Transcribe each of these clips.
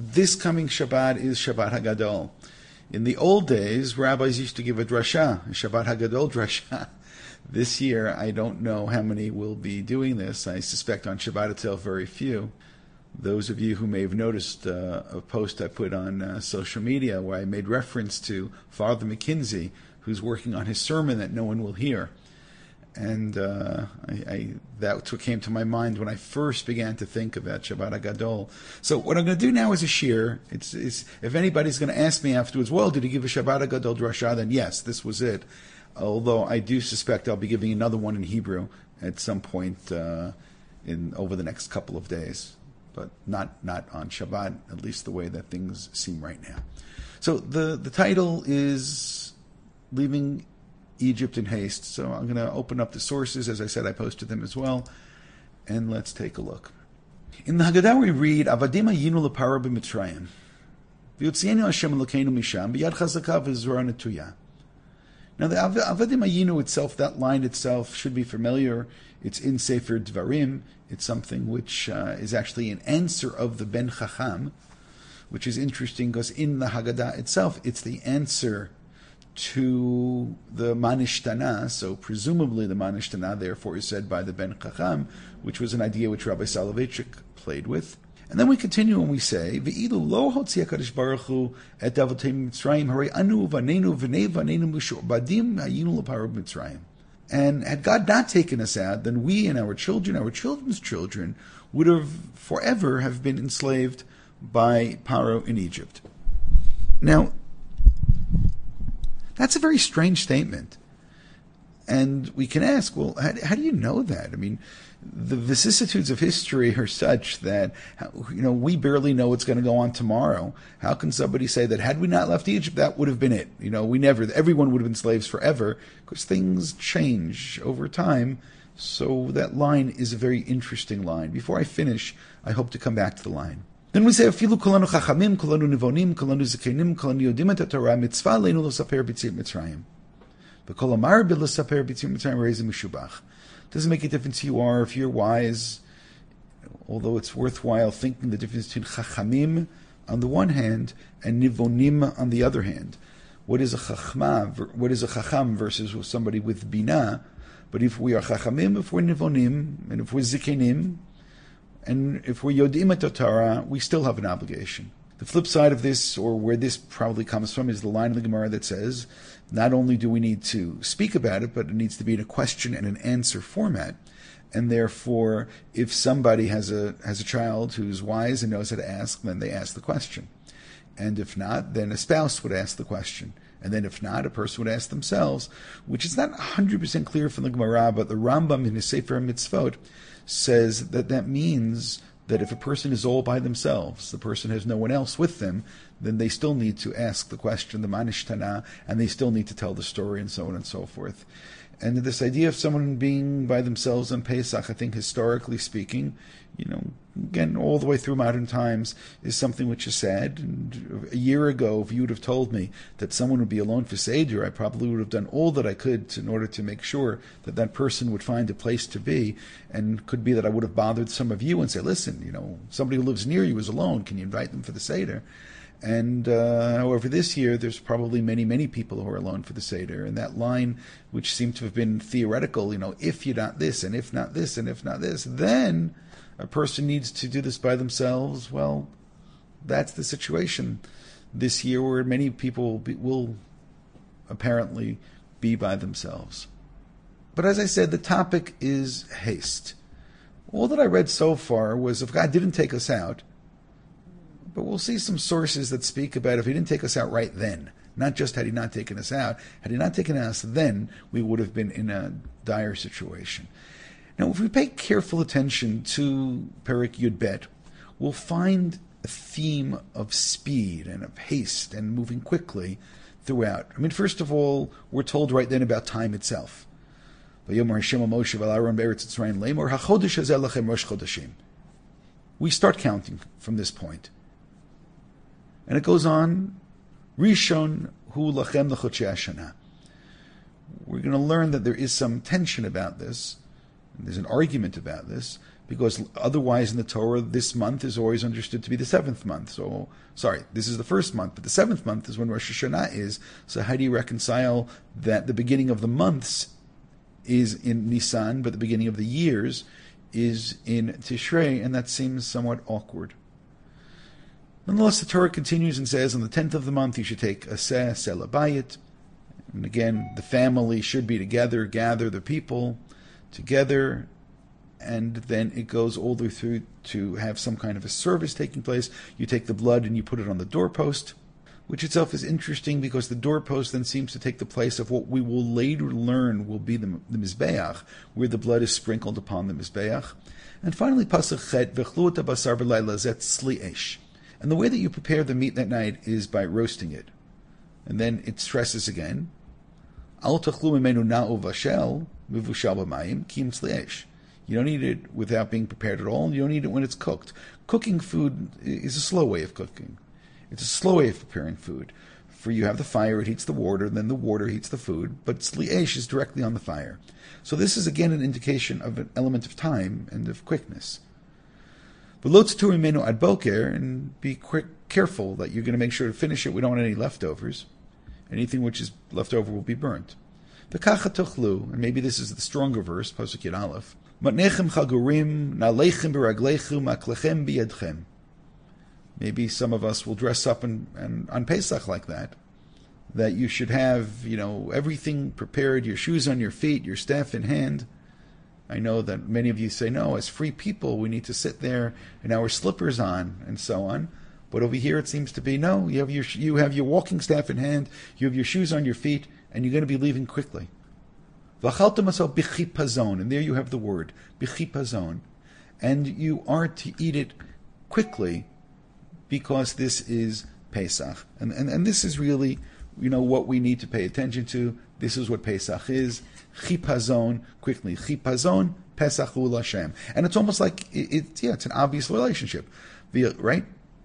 this coming Shabbat is Shabbat Hagadol. In the old days, rabbis used to give a drasha, a Shabbat Hagadol drasha. This year, I don't know how many will be doing this. I suspect on Shabbat itself, very few. Those of you who may have noticed a post I put on social media where I made reference to Father McKinsey, who's working on his sermon that no one will hear. And that's what came to my mind when I first began to think about Shabbat HaGadol. So what I'm going to do now is a shir. It's if anybody's going to ask me afterwards, well, did he give a Shabbat HaGadol drasha? Then yes, this was it. Although I do suspect I'll be giving another one in Hebrew at some point over the next couple of days. But not on Shabbat, at least the way that things seem right now. So the title is Leaving Egypt in Haste. So I'm going to open up the sources. As I said, I posted them as well. And let's take a look. In the Haggadah we read, Avadim hayinu leparo b'Mitzrayim. V'yotzienu Hashem Elokeinu misham, b'yad chazaka v'zorah netuya. Now the Avadim hayinu itself, that line itself, should be familiar. It's in Sefer Dvarim. It's something which is actually an answer of the Ben Chacham, which is interesting because in the Haggadah itself, it's the answer to the Manishtana, so presumably the Manishtana therefore is said by the Ben Chacham, which was an idea which Rabbi Soloveitchik played with. And then we continue and we say, V'ilu lo hotzi HaKadosh Baruch Hu et avotei Mitzrayim, harei anu v'neinu v'nei v'neinu mishu'badim hayinu l'paro b'Mitzrayim. And had God not taken us out, then we and our children, our children's children, would have forever have been enslaved by Paro in Egypt. Now, that's a very strange statement. And we can ask, well, how do you know that? I mean, the vicissitudes of history are such that, we barely know what's going to go on tomorrow. How can somebody say that had we not left Egypt, that would have been it? Everyone would have been slaves forever, because things change over time. So that line is a very interesting line. Before I finish, I hope to come back to the line. Then we say, Afilu kolanu chachamim, kolanu nivonim, kolanu zikenim, kolanu yodim et Torah, mitzvah leinu l'saper b'tzir Mitzrayim. V'kol amar b'l'saper b'tzir Mitzrayim reizim mishubach. Doesn't make a difference who you are, if you're wise, although it's worthwhile thinking the difference between chachamim on the one hand and nivonim on the other hand. What is a chacham versus somebody with binah? But if we are chachamim, if we're nivonim, and if we're zikenim, and if we're yodim et Torah, we still have an obligation. The flip side of this, or where this probably comes from, is the line of the Gemara that says, not only do we need to speak about it, but it needs to be in a question and an answer format. And therefore, if somebody has a child who's wise and knows how to ask, then they ask the question. And if not, then a spouse would ask the question. And then if not, a person would ask themselves, which is not 100% clear from the Gemara, but the Rambam in his Sefer Mitzvot says that means that if a person is all by themselves, the person has no one else with them, then they still need to ask the question, the Manishtana, and they still need to tell the story, and so on and so forth. And this idea of someone being by themselves on Pesach, I think historically speaking, again, all the way through modern times, is something which is sad. And a year ago, if you would have told me that someone would be alone for Seder, I probably would have done all that I could in order to make sure that that person would find a place to be. And could be that I would have bothered some of you and say, listen, somebody who lives near you is alone. Can you invite them for the Seder? And however, this year there's probably many, many people who are alone for the Seder. And that line, which seemed to have been theoretical, if you're not this, and if not this, and if not this, then a person needs to do this by themselves. Well, that's the situation this year where many people will apparently be by themselves. But as I said, the topic is haste. All that I read so far was if God didn't take us out, but we'll see some sources that speak about if he didn't take us out right then, not just had he not taken us out. Had he not taken us then, we would have been in a dire situation. Now, if we pay careful attention to Perek Yud Bet, we'll find a theme of speed and of haste and moving quickly throughout. I mean, first of all, we're told right then about time itself. We start counting from this point. And it goes on, Rishon hu lachem l'chodshei hashana. We're going to learn that there is some tension about this, And there's an argument about this, because otherwise in the Torah, this month is always understood to be the 7th month. So, sorry, this is the 1st month, but the 7th month is when Rosh Hashanah is. So how do you reconcile that the beginning of the months is in Nisan, but the beginning of the years is in Tishrei? And that seems somewhat awkward. Nonetheless, the Torah continues and says, on the 10th of the month, you should take a Sela Bayit. And again, the family should be together, gather the people together, and then it goes all the way through to have some kind of a service taking place. You take the blood and you put it on the doorpost, which itself is interesting because the doorpost then seems to take the place of what we will later learn will be the Mizbeach, where the blood is sprinkled upon the Mizbeach. And finally, Pasuk Chet, V'chlu et habasar b'layla zet tzli esh. And the way that you prepare the meat that night is by roasting it. And then it stresses again, Al tachlu mimenu na'u vashel, mivushal b'mayim, kim tzli esh. You don't eat it without being prepared at all, and you don't eat it when it's cooked. Cooking food is a slow way of cooking. It's a slow way of preparing food. For you have the fire, it heats the water, then the water heats the food, but tzli esh is directly on the fire. So this is again an indication of an element of time and of quickness. V'lo tztur mimenu ad boker, and be careful that you're going to make sure to finish it. We don't want any leftovers. Anything which is left over will be burnt. V'kacha tochlu, and maybe this is the stronger verse, Pasuk Yud Aleph. Matnechem chagurim, nalechem beraglechu, maklechem biyadchem. Maybe some of us will dress up and on Pesach like that. That you should have, everything prepared, your shoes on your feet, your staff in hand. I know that many of you say, no, as free people, we need to sit there in our slippers on and so on. But over here it seems to be, no, you have your walking staff in hand, you have your shoes on your feet, and you're going to be leaving quickly. And there you have the word, bichipazon. And you are to eat it quickly because this is Pesach. And this is really, what we need to pay attention to. This is what Pesach is. Chipazon, quickly. Chipazon, Pesach ul Hashem. And it's almost like, it's an obvious relationship. Right?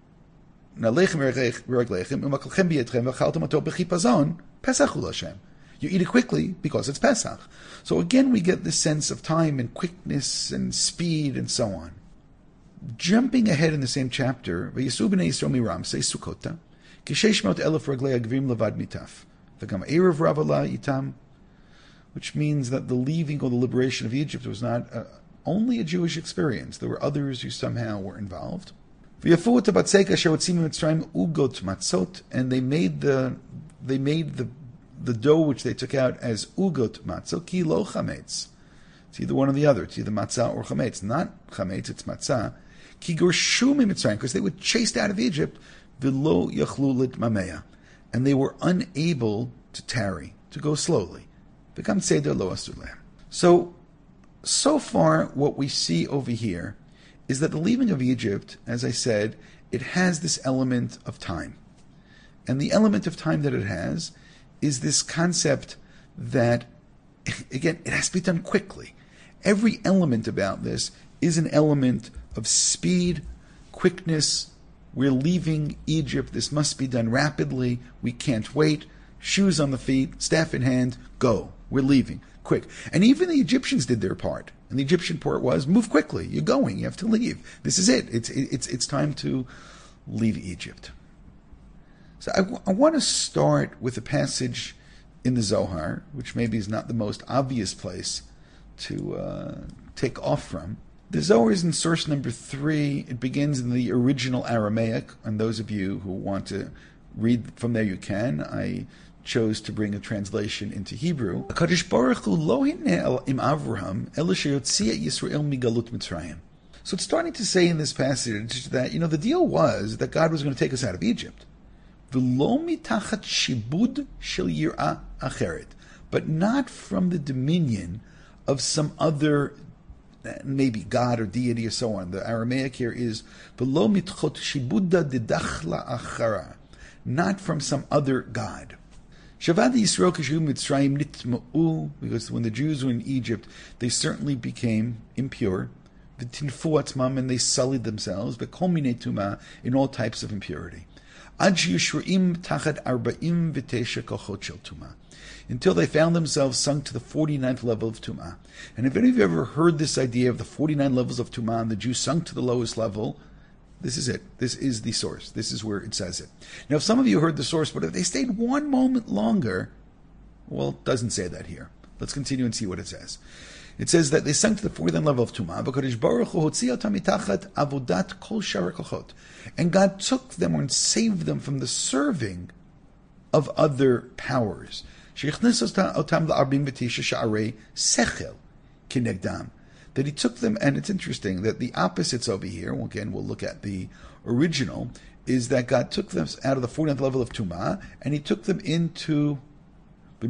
Pesach ul Hashem. You eat it quickly because it's Pesach. So again, we get this sense of time and quickness and speed and so on. Jumping ahead in the same chapter, V'yisu b'nei Yisrael miramsei Sukkota, k'sheshmot elef raglei agvim levad mitaf, v'gam erev ravala itam, which means that the leaving or the liberation of Egypt was not only a Jewish experience. There were others who somehow were involved. V'yafu tabatzeka asher hotzim mitzrayim ugot matzot, and they made the dough which they took out as ugot matzah, ki lo chametz. It's either one or the other. It's either matzah or chametz. Not chametz, it's matzah. Ki gorshu mitzrayim, because they were chased out of Egypt, v'lo yachlu litmameya, and they were unable to tarry, to go slowly. V'kam seder lo asulem. So far, what we see over here is that the leaving of Egypt, as I said, it has this element of time. And the element of time that it has is this concept that, again, it has to be done quickly. Every element about this is an element of speed, quickness. We're leaving Egypt. This must be done rapidly. We can't wait. Shoes on the feet, staff in hand, go. We're leaving. Quick. And even the Egyptians did their part. And the Egyptian part was, move quickly. You're going. You have to leave. This is it. It's time to leave Egypt. So I want to start with a passage in the Zohar, which maybe is not the most obvious place to take off from. The Zohar is in source number 3. It begins in the original Aramaic, and those of you who want to read from there, you can. I chose to bring a translation into Hebrew. HaKadosh Baruch Hu lo hineh im Avraham ela sheyotzia Yisrael migalut Mitzrayim. So it's starting to say in this passage that, the deal was that God was going to take us out of Egypt. V'lo mitachat shibud shel yirah acheret, but not from the dominion of some other, maybe God or deity or so on. The Aramaic here is v'lo mitchot shibuda didachla achara, not from some other God. Shavad Yisrael kashu Mitzrayim nitma'u, because when the Jews were in Egypt, they certainly became impure. V'tinfu atzmam, and they sullied themselves. V'kol minei tuma, in all types of impurity. Ad sheyushruim tachat arba'im v'tesha kochot shel tumah, until they found themselves sunk to the 49th level of tumah. And if any of you ever heard this idea of the 49 levels of tumah and the Jews sunk to the lowest level, this is it. This is the source. This is where it says it. Now, if some of you heard the source, but if they stayed one moment longer, well, it doesn't say that here. Let's continue and see what it says. It says that they sunk to the 49th level of tumah, and God took them and saved them from the serving of other powers. That he took them, and it's interesting that the opposites over here, again, we'll look at the original, is that God took them out of the 49th level of tumah, and he took them into from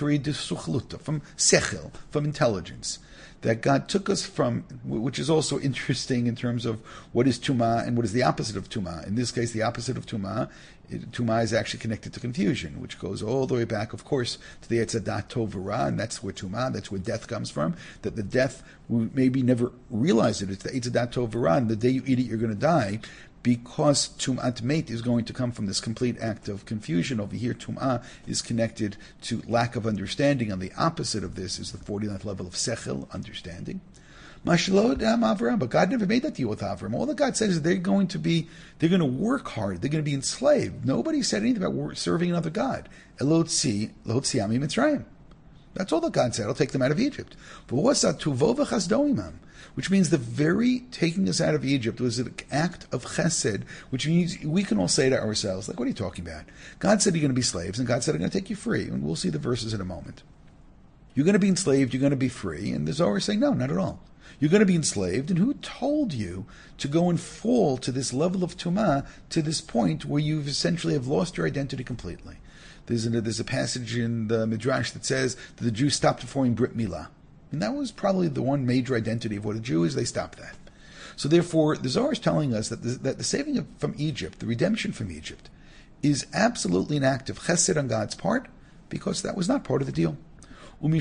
sechel, from intelligence. That God took us from, which is also interesting in terms of what is tumah and what is the opposite of tumah. In this case, the opposite of tumah is actually connected to confusion, which goes all the way back, of course, to the Eitz Hadat Tov V'Ra, and that's where tumah, that's where death comes from. That the death, we maybe never realize it, it's the Eitz Hadat Tov V'Ra, and the day you eat it, you're going to die. Because Tum'at Meit is going to come from this complete act of confusion. Over here, Tum'ah is connected to lack of understanding, and the opposite of this is the 49th level of Sechel, understanding. But God never made that deal with Avram. All that God said is they're going to work hard, they're going to be enslaved. Nobody said anything about serving another God. Elotzi Ami Mitzrayim. That's all that God said. I'll take them out of Egypt. But what's that? Tuvo v'chasdo imam, which means the very taking us out of Egypt was an act of chesed, which means we can all say to ourselves, like, what are you talking about? God said you're going to be slaves, and God said I'm going to take you free. And we'll see the verses in a moment. You're going to be enslaved, you're going to be free. And the Zohar is saying, no, not at all. You're going to be enslaved, and who told you to go and fall to this level of tumah, to this point where you essentially have lost your identity completely? There's a passage in the Midrash that says that the Jews stopped performing Brit Milah. And that was probably the one major identity of what a Jew is. They stopped that. So therefore, the Zohar is telling us that the saving from Egypt, the redemption from Egypt, is absolutely an act of chesed on God's part, because that was not part of the deal. And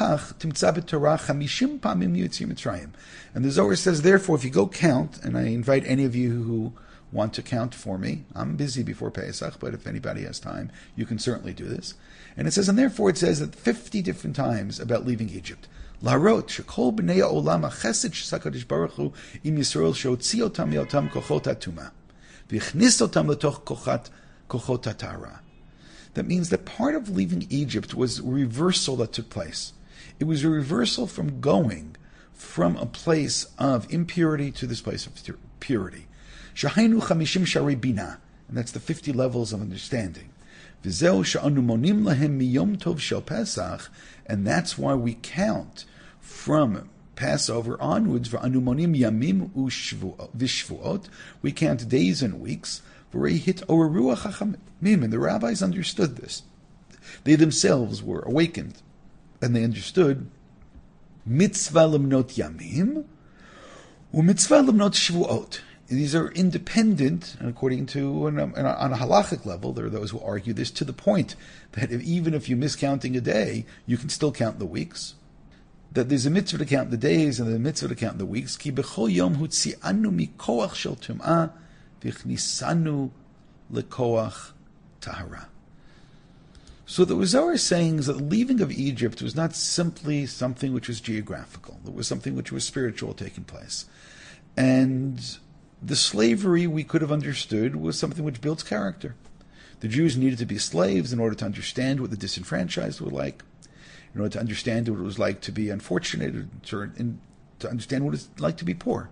the Zohar says, therefore, if you go count, and I invite any of you who want to count for me, I'm busy before Pesach, but if anybody has time, you can certainly do this. And it says, and therefore it says that 50 different times about leaving Egypt. Larot shekol b'nei ha'olam ha'chesed sh'sakadosh baruch hu im Yisrael she'otzi otam me'otam kochot ha'tumah v'yichnis otam letoch kochot ha'tara. That means that part of leaving Egypt was a reversal that took place. It was a reversal from going from a place of impurity to this place of purity. Shahainu chamishim sharei bina, and that's the 50 levels of understanding. V'zeu she'anu monim lahem miyom tov shel Pesach, and that's why we count from Passover onwards. V'anu monim yamim v'shvuot, we count days and weeks. V'rei oreruach hachamim, and the rabbis understood this. They themselves were awakened, and they understood mitzvah lemnot yamim u'mitzvah lemnot shvuot. These are independent, and according to, on a halachic level, there are those who argue this to the point that even if you miss counting a day, you can still count the weeks. That there's a mitzvah to count the days and a mitzvah to count the weeks. Ki b'chol yom hutzi'anu mikoach shel tum'ah v'chnisanu lekoach tahara. So the Zohar is saying is that the leaving of Egypt was not simply something which was geographical. It was something which was spiritual taking place. And the slavery we could have understood was something which builds character. The Jews needed to be slaves in order to understand what the disenfranchised were like, in order to understand what it was like to be unfortunate, to understand what it's like to be poor.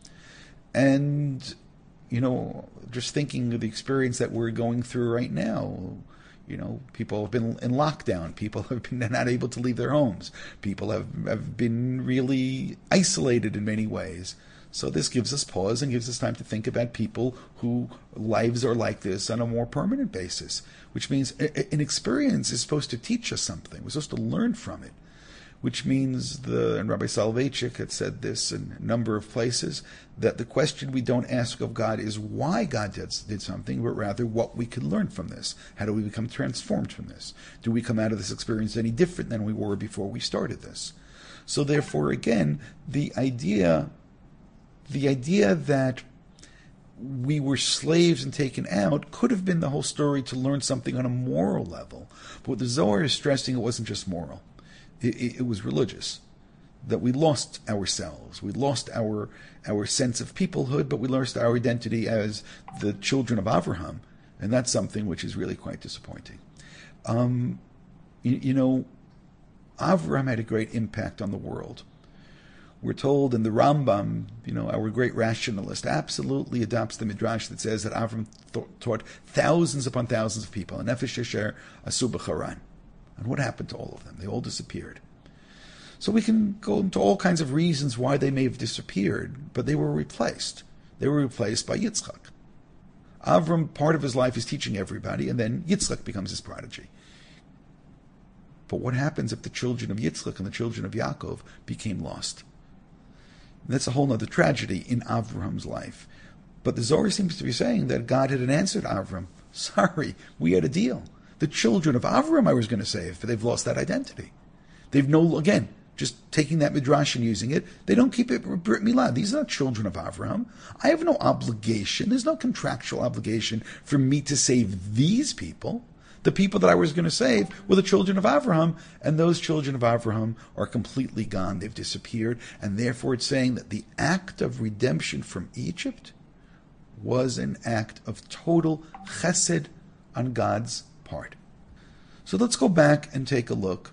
And, just thinking of the experience that we're going through right now, people have been in lockdown. People have been not able to leave their homes. People have been really isolated in many ways. So this gives us pause and gives us time to think about people whose lives are like this on a more permanent basis, which means an experience is supposed to teach us something. We're supposed to learn from it, which means, and Rabbi Soloveitchik had said this in a number of places, that the question we don't ask of God is why God did something, but rather what we can learn from this. How do we become transformed from this? Do we come out of this experience any different than we were before we started this? So therefore, again, the idea that we were slaves and taken out could have been the whole story to learn something on a moral level. But what the Zohar is stressing, it wasn't just moral. It was religious. That we lost ourselves. We lost our sense of peoplehood, but we lost our identity as the children of Avraham. And that's something which is really quite disappointing. Avraham had a great impact on the world. We're told in the Rambam, our great rationalist, absolutely adopts the midrash that says that Avram taught thousands upon thousands of people. And Nefesh Yesher asu b'charan. And what happened to all of them? They all disappeared. So we can go into all kinds of reasons why they may have disappeared, but they were replaced. They were replaced by Yitzchak. Avram, part of his life is teaching everybody, and then Yitzchak becomes his prodigy. But what happens if the children of Yitzchak and the children of Yaakov became lost? And that's a whole other tragedy in Avram's life. But the Zohar seems to be saying that God had answered Avram. Sorry, we had a deal. The children of Avram I was going to save, but they've lost that identity. They've again, just taking that midrash and using it, they don't keep it Brit Milah. These are not children of Avraham. I have no obligation. There's no contractual obligation for me to save these people. The people that I was going to save were the children of Avraham, and those children of Avraham are completely gone. They've disappeared, and therefore it's saying that the act of redemption from Egypt was an act of total chesed on God's part. So let's go back and take a look.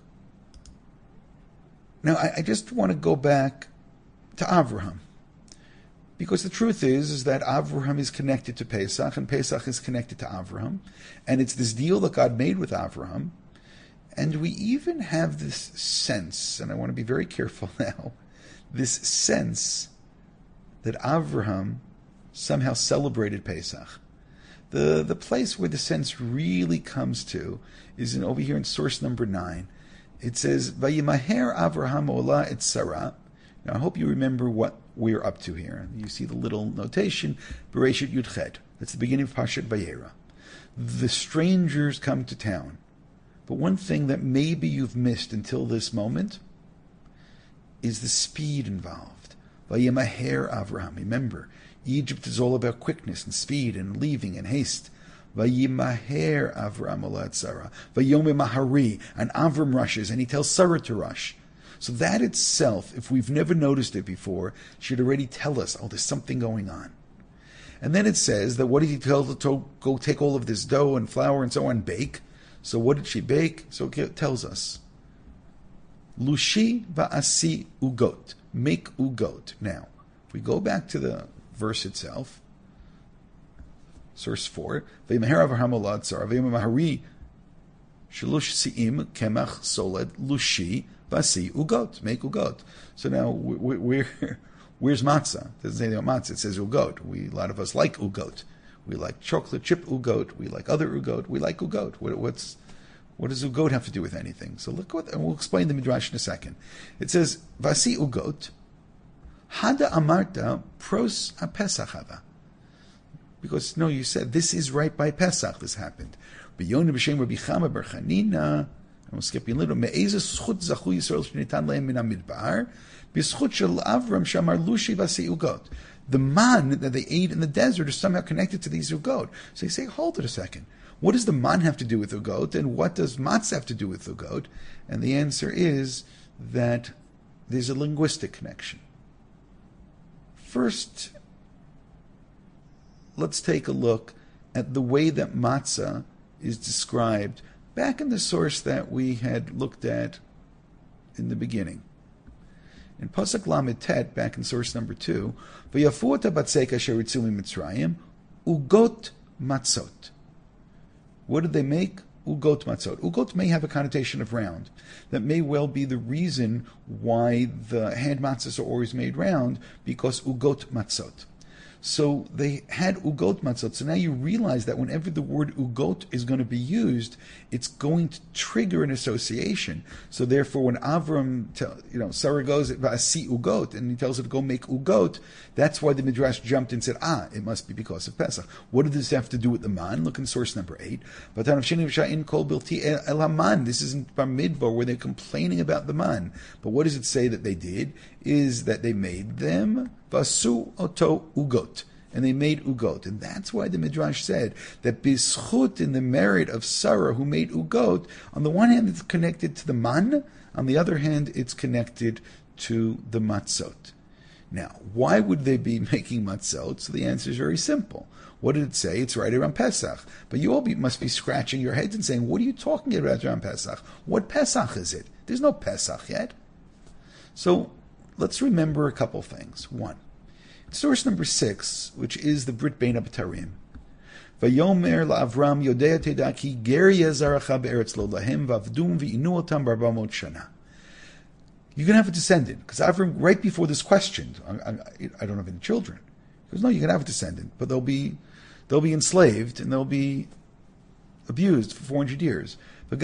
Now, I just want to go back to Avraham, because the truth is that Avraham is connected to Pesach, and Pesach is connected to Avraham, and it's this deal that God made with Avraham, and we even have this sense, and I want to be very careful now, this sense that Avraham somehow celebrated Pesach. The place where the sense really comes to is over here in source number 9. It says, Vayimaher Avraham ola et Sarah. Now, I hope you remember what we're up to here. You see the little notation, Bereshit Yudchet. That's the beginning of Parshat Vayera. The strangers come to town. But one thing that maybe you've missed until this moment is the speed involved. Vayimaher Avraham. Remember, Egypt is all about quickness and speed and leaving and haste. Vayimaher Avraham ola et Sarah. Vayome Mahari. And Avram rushes, and he tells Sarah to rush. So that itself, if we've never noticed it before, should already tell us, there's something going on. And then it says that what did he tell her to go take all of this dough and flour and so on, bake? So what did she bake? So it tells us. Lushi va'asi ugot. Make ugot. Now, if we go back to the verse itself, source 4, V'yimaher Avraham ola et Sarah, v'yom mahari shalosh si'im kemach soled lushi v'asi ugot. Make ugot. So now, where's matzah? It doesn't say anything about matzah. It says ugot. A lot of us like ugot. We like chocolate chip ugot. We like other ugot. We like ugot. What does ugot have to do with anything? So look and we'll explain the midrash in a second. It says, v'asi ugot, hada amarta pros ha-pesach hava. Because, no, you said, this is right by Pesach, this happened. B'yonu b'shem Rabbi Chama bar Chanina, and we'll skip a little, me'eze schut zachu Yisrael shenitan lehem min ha-midbar, b'schut shel Avram shamar lushi v'asi ugot. The man that they ate in the desert is somehow connected to these ugot. So you say, hold it a second. What does the man have to do with ugot, and what does matzah have to do with ugot? And the answer is that there's a linguistic connection. First, let's take a look at the way that matzah is described back in the source that we had looked at in the beginning. In Pasuk Lamed Tet, back in source number 2, V'yafu ota batzei kasher yitzu miMitzrayim, ugot matzot. What did they make? Ugot matzot. Ugot may have a connotation of round. That may well be the reason why the hand matzahs are always made round, because ugot matzot. So they had ugot matzot. So now you realize that whenever the word ugot is going to be used, it's going to trigger an association. So therefore, when Avram, Sarah goes, "Va'asi ugot," and he tells her to go make ugot, that's why the Midrash jumped and said, it must be because of Pesach. What does this have to do with the man? Look in source number 8. This isn't Bamidbar where they're complaining about the man. But what does it say that they did? Is that they made them Vasu oto ugot. and they made ugot. And that's why the Midrash said that bischut, in the merit of Sarah who made ugot, on the one hand it's connected to the man, on the other hand it's connected to the matzot. Now, why would they be making matzot? So the answer is very simple. What did it say? It's right around Pesach. But you all must be scratching your heads and saying, what are you talking about around Pesach? What Pesach is it? There's no Pesach yet. So let's remember a couple things. One, source number 6, which is the Brit Bein HaBetarim. Vayomer la'Avram yodea teda ki ger yezaracha be'eretz lo lahem vavdum v'inu otam b'arbamot shana. You're going to have a descendant. Because Avram, right before this question, I don't have any children. He goes, no, you can have a descendant, but they'll be enslaved and they'll be abused for 400 years.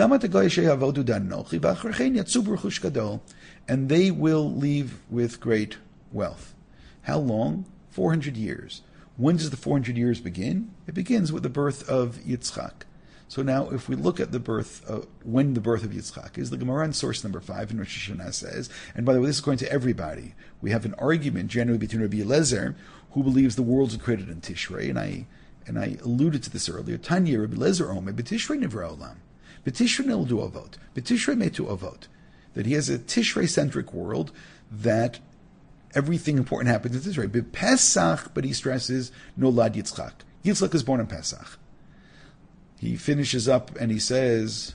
And they will leave with great wealth. How long? 400 years. When does the 400 years begin? It begins with the birth of Yitzchak. So now, if we look at the birth, when the birth of Yitzchak is, the Gemara in source number 5 in Rosh Hashanah says, and by the way, this is going to everybody. We have an argument generally between Rabbi Eliezer, who believes the worlds are created in Tishrei, and I alluded to this earlier. Tanya Rabbi Eliezer Omer, B'Tishrei Nivra Olam, B'Tishrei Nildu Avot, B'Tishrei Metu Avot. That he has a Tishrei-centric world, that everything important happens in Tishrei. B'Pesach, but he stresses, Nolad Yitzchak. Yitzchak is born on Pesach. He finishes up and he says,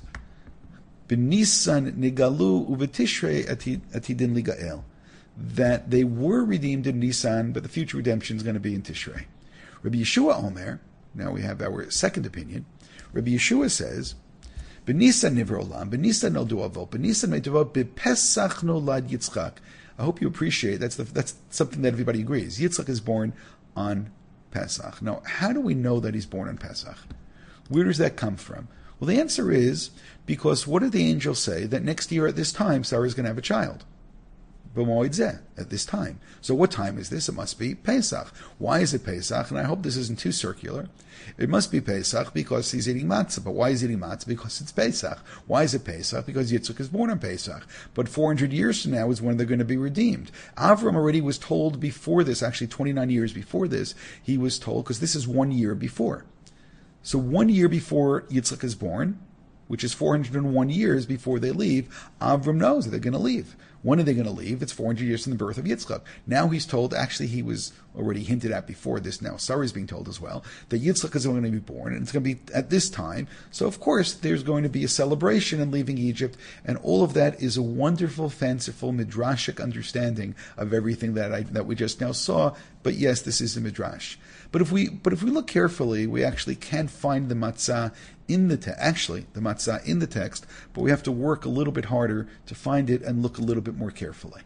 B'Nisan Nigalu U'V'Tishrei Atidin Ligael. That they were redeemed in Nisan, but the future redemption is going to be in Tishrei. Rabbi Yeshua Omer, now we have our second opinion. Rabbi Yeshua says, B'Nisan Nivra Olam, B'Nisan Noldu Avot, B'Nisan Metu Avot, B'Pesach Nolad Yitzchak. I hope you appreciate that's something that everybody agrees. Yitzchak is born on Pesach. Now, how do we know that he's born on Pesach? Where does that come from? Well, the answer is because what did the angel say? That next year at this time, Sarah is going to have a child. B'moed zeh, at this time. So what time is this? It must be Pesach. Why is it Pesach? And I hope this isn't too circular. It must be Pesach because he's eating matzah. But why is he eating matzah? Because it's Pesach. Why is it Pesach? Because Yitzchak is born on Pesach. But 400 years from now is when they're going to be redeemed. Avram already was told before this, actually 29 years before this, he was told, because this is 1 year before. So 1 year before Yitzchak is born, which is 401 years before they leave, Avram knows that they're going to leave. When are they going to leave? It's 400 years from the birth of Yitzchak. Now he's told, actually he was already hinted at before this, now Sarah is being told as well, that Yitzchak is going to be born, and it's going to be at this time. So of course there's going to be a celebration in leaving Egypt, and all of that is a wonderful, fanciful, midrashic understanding of everything that we just now saw. But yes, this is a midrash. But if we look carefully, we actually can't find the matzah in the matzah in the text, but we have to work a little bit harder to find it and look a little bit more carefully.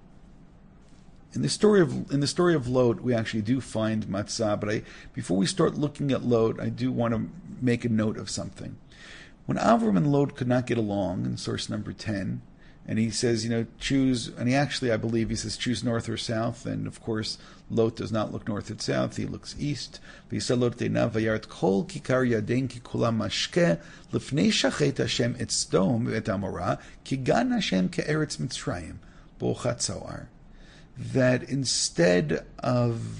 In the story of Lot, we actually do find matzah, but before we start looking at Lot, I do want to make a note of something. When Avram and Lot could not get along, in source number 10, and he says, choose, and I believe he says choose north or south, and of course Lot does not look north or south, he looks east. V'yisah teinav v'yaret kol kikar yaden ki kulam mashke lifnei shachet Hashem et Sdom et Amorah ki gan Hashem ke'eretz Mitzrayim bo'chat zoar. That instead of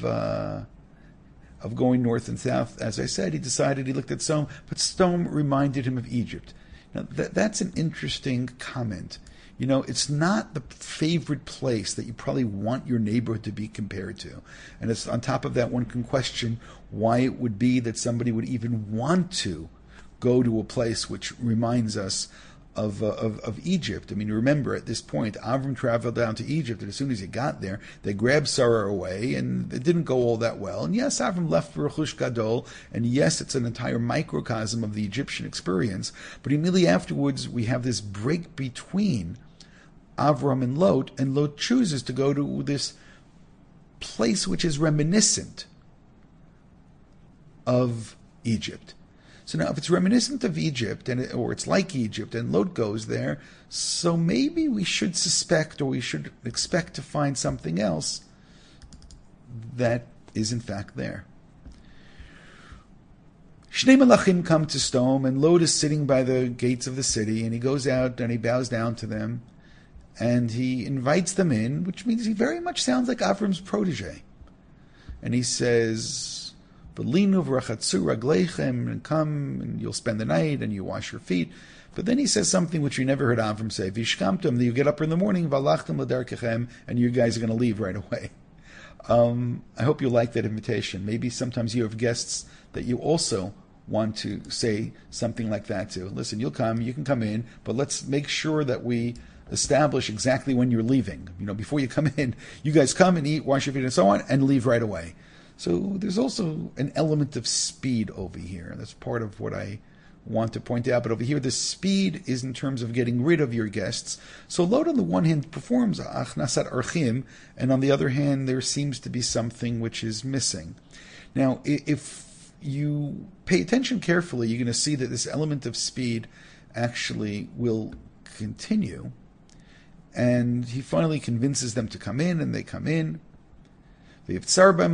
going north and south, as I said, he looked at Sodom, but Sodom reminded him of Egypt. Now that's an interesting comment. It's not the favorite place that you probably want your neighborhood to be compared to. And it's, on top of that, one can question why it would be that somebody would even want to go to a place which reminds us of Egypt. I mean, remember, at this point, Avram traveled down to Egypt, and as soon as he got there, they grabbed Sarah away, and it didn't go all that well. And yes, Avram left for Rechush Gadol, and yes, it's an entire microcosm of the Egyptian experience, but immediately afterwards, we have this break between Avram and Lot chooses to go to this place which is reminiscent of Egypt. So now, if it's reminiscent of Egypt, or it's like Egypt, and Lot goes there, so maybe we should suspect, or we should expect to find something else that is in fact there. Shnei Malachim come to Sodom, and Lot is sitting by the gates of the city, and he goes out and he bows down to them, and he invites them in, which means he very much sounds like Avram's protege. and he says, "V'linu v'rachatzu ragleichem," and come and you'll spend the night and you wash your feet. But then he says something which we never heard Avram say: "V'ishkamtum," that you get up in the morning, "V'alachtem l'derkechem," and you guys are going to leave right away. I hope you like that invitation. Maybe sometimes you have guests that you also want to say something like that to. Listen, you can come in, but let's make sure that we establish exactly when you're leaving. Before you come in, you guys come and eat, wash your feet and so on, and leave right away. So there's also an element of speed over here. That's part of what I want to point out. But over here, the speed is in terms of getting rid of your guests. So Lot on the one hand performs achnasat archim, and on the other hand, there seems to be something which is missing. Now, if you pay attention carefully, you're going to see that this element of speed actually will continue. And he finally convinces them to come in, and they come in. Now, a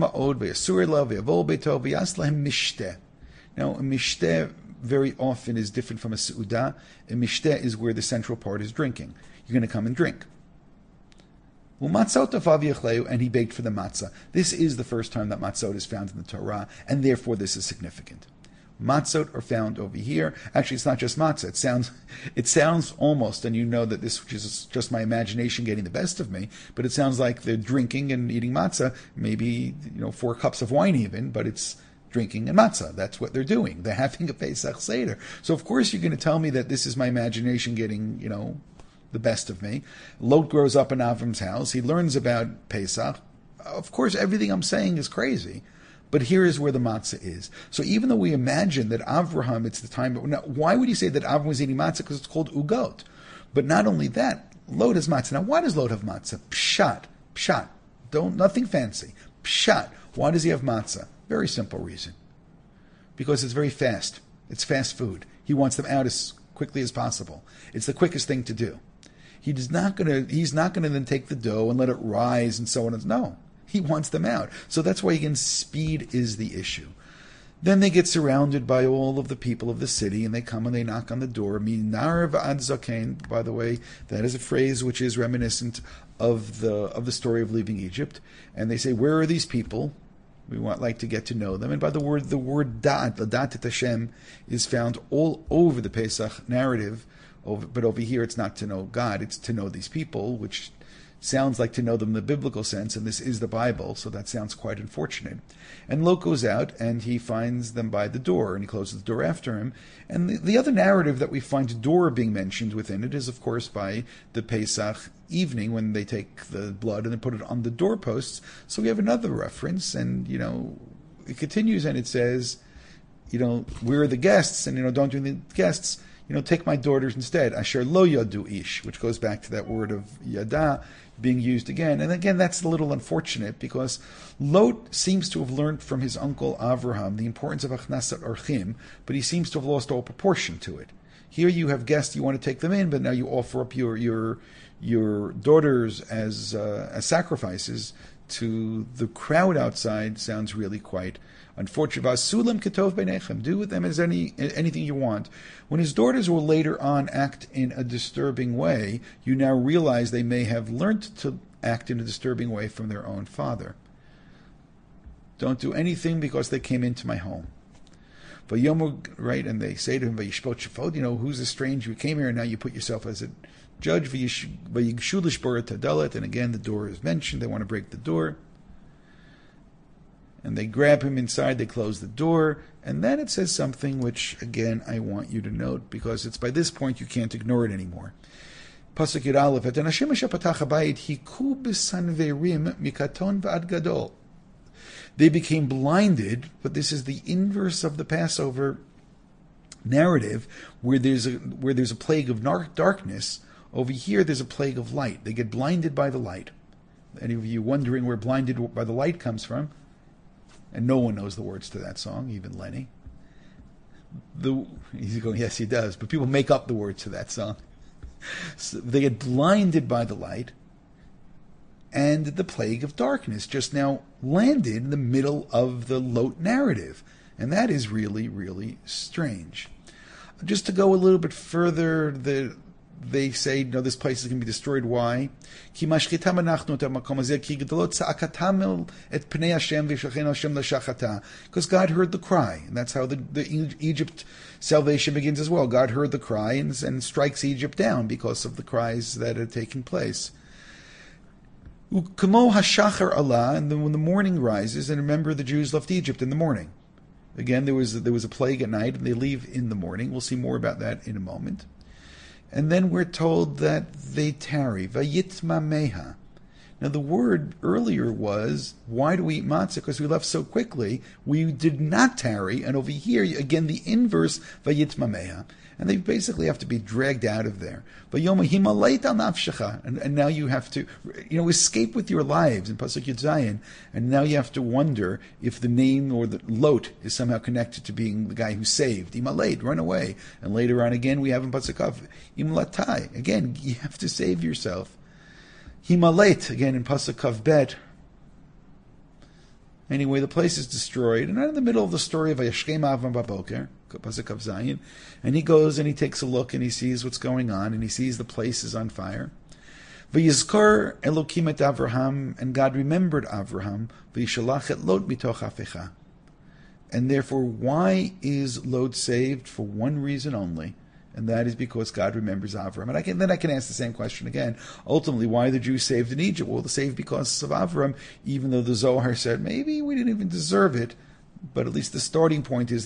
mishteh very often is different from a seudah. A mishteh is where the central part is drinking. You're going to come and drink. And he baked for the matzah. This is the first time that matzot is found in the Torah, and therefore this is significant. Matzot are found over here. Actually, it's not just matzah. It sounds almost, and you know that this is just my imagination getting the best of me, but it sounds like they're drinking and eating matzah, maybe 4 cups of wine even, but it's drinking and matzah. That's what they're doing. They're having a Pesach Seder. So of course you're going to tell me that this is my imagination getting, the best of me. Lot grows up in Avram's house. He learns about Pesach. Of course, everything I'm saying is crazy. But here is where the matzah is. So even though we imagine that Avraham, it's the time... Now, why would you say that Avraham was eating matzah? Because it's called ugot. But not only that, Lot has matzah. Now, why does Lot have matzah? Pshat. Nothing fancy. Pshat. Why does he have matzah? Very simple reason. Because it's very fast. It's fast food. He wants them out as quickly as possible. It's the quickest thing to do. He's not going to then take the dough and let it rise and so on. No. He wants them out. So that's why, again, speed is the issue. Then they get surrounded by all of the people of the city, and they come and they knock on the door. Minar v'ad zaken. By the way, that is a phrase which is reminiscent of the story of leaving Egypt. And they say, "Where are these people? We like to get to know them." And by the word da'at, l'dat et Hashem, is found all over the Pesach narrative. But over here, it's not to know God; it's to know these people, which sounds like to know them in the biblical sense, and this is the Bible, so that sounds quite unfortunate. And Lot goes out, and he finds them by the door, and he closes the door after him. And the other narrative that we find door being mentioned within it is, of course, by the Pesach evening, when they take the blood and they put it on the doorposts. So we have another reference, and, it continues, and it says, where are the guests? And, don't do the guests. Take my daughters instead. Asher lo yadu ish, which goes back to that word of yada being used again. And again, that's a little unfortunate because Lot seems to have learned from his uncle Avraham the importance of achnasat orchim, but he seems to have lost all proportion to it. Here you have guests, you want to take them in, but now you offer up your daughters as sacrifices to the crowd outside. Sounds really quite unfortunate. Sulam ketov beinechem. Do with them as anything you want. When his daughters will later on act in a disturbing way, you now realize they may have learnt to act in a disturbing way from their own father. Don't do anything because they came into my home. Right, and they say to him, "Vayishpot shafot." Who's a stranger who came here, and now you put yourself as a judge. Vayigshul shborat hadalet, and again the door is mentioned. They want to break the door. And they grab him inside, they close the door, and then it says something which, again, I want you to note, because it's by this point you can't ignore it anymore. Pasuk Yud Aleph, "Et anashim asher patach habayit hiku b'sanverim mikaton v'ad gadol." They became blinded, but this is the inverse of the Passover narrative, where there's a plague of darkness. Over here, there's a plague of light. They get blinded by the light. Any of you wondering where blinded by the light comes from? And no one knows the words to that song, even Lenny. He's going, yes, he does. But people make up the words to that song. So they get blinded by the light, and the plague of darkness just now landed in the middle of the Lot narrative. And that is really, really strange. Just to go a little bit further, they say, no, this place is going to be destroyed. Why? Because God heard the cry, and that's how the Egypt salvation begins as well. God heard the cry and strikes Egypt down because of the cries that are taking place. Ukamo hashachar Allah, and then when the morning rises, and remember the Jews left Egypt in the morning. Again, there was a plague at night, and they leave in the morning. We'll see more about that in a moment. And then we're told that they tarry. Vayitma meha. Now the word earlier was, why do we eat matzah? Because we left so quickly. We did not tarry. And over here, again, the inverse, vayitma meha. And they basically have to be dragged out of there. And now you have to, escape with your lives in Pasuk Yud Zayin. And now you have to wonder if the name or the Lot is somehow connected to being the guy who saved. Imaleit, run away. And later on again, we have in Pasuk Kav, Imlatai. Again, you have to save yourself. Himaleit, again in Pasuk Kav Bet. Anyway, the place is destroyed, and right in the middle of the story of Vayashkem Avram Baboker, Pasuk Kav Zayin, and he goes and he takes a look and he sees what's going on, and he sees the place is on fire. Vayizkor Elokim et Avraham, and God remembered Avraham, Vayishalach et Lot mitoch afecha. And therefore, why is Lot saved? For one reason only, and that is because God remembers Avram. And then I can ask the same question again. Ultimately, why are the Jews saved in Egypt? Well, they're saved because of Avram, even though the Zohar said maybe we didn't even deserve it, but at least the starting point is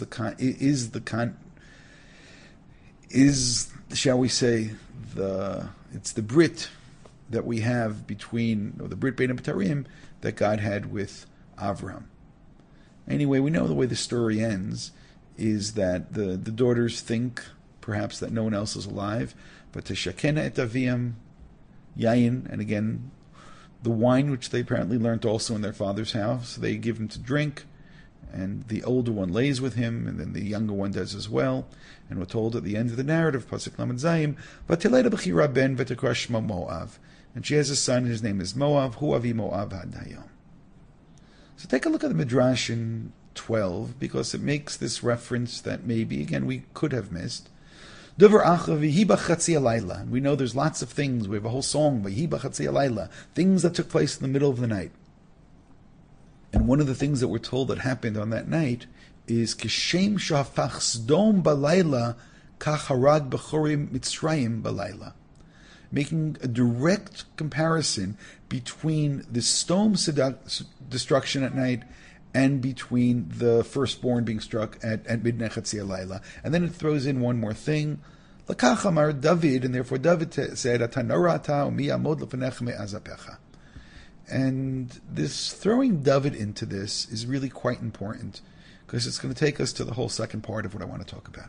shall we say, it's the Brit that we have between, or the Brit Bein HaBetarim that God had with Avram. Anyway, we know the way the story ends is that the daughters think perhaps that no one else is alive, but to Shekena et Aviyam Yayin, and again, the wine which they apparently learnt also in their father's house, they give him to drink, and the older one lays with him, and then the younger one does as well. And we're told at the end of the narrative, Pasuk Lamed Zayim, V'tileda b'chira ben v'tekra shmo Moav, and she has a son, his name is Moav, hu avi Moav had hayom. So take a look at the Midrash in 12, because it makes this reference that maybe, again, we could have missed. We know there's lots of things. We have a whole song, things that took place in the middle of the night. And one of the things that we're told that happened on that night is Kishem shafach Sdom balayla kacharag b'chorim Mitzrayim balayla, making a direct comparison between the Sdom destruction at night and between the firstborn being struck at midnight Chatzi Alayla. And then it throws in one more thing. Lakach amar David, and therefore David said, Atanorata umi amod lefanecha me'azapecha. And this throwing David into this is really quite important, because it's going to take us to the whole second part of what I want to talk about.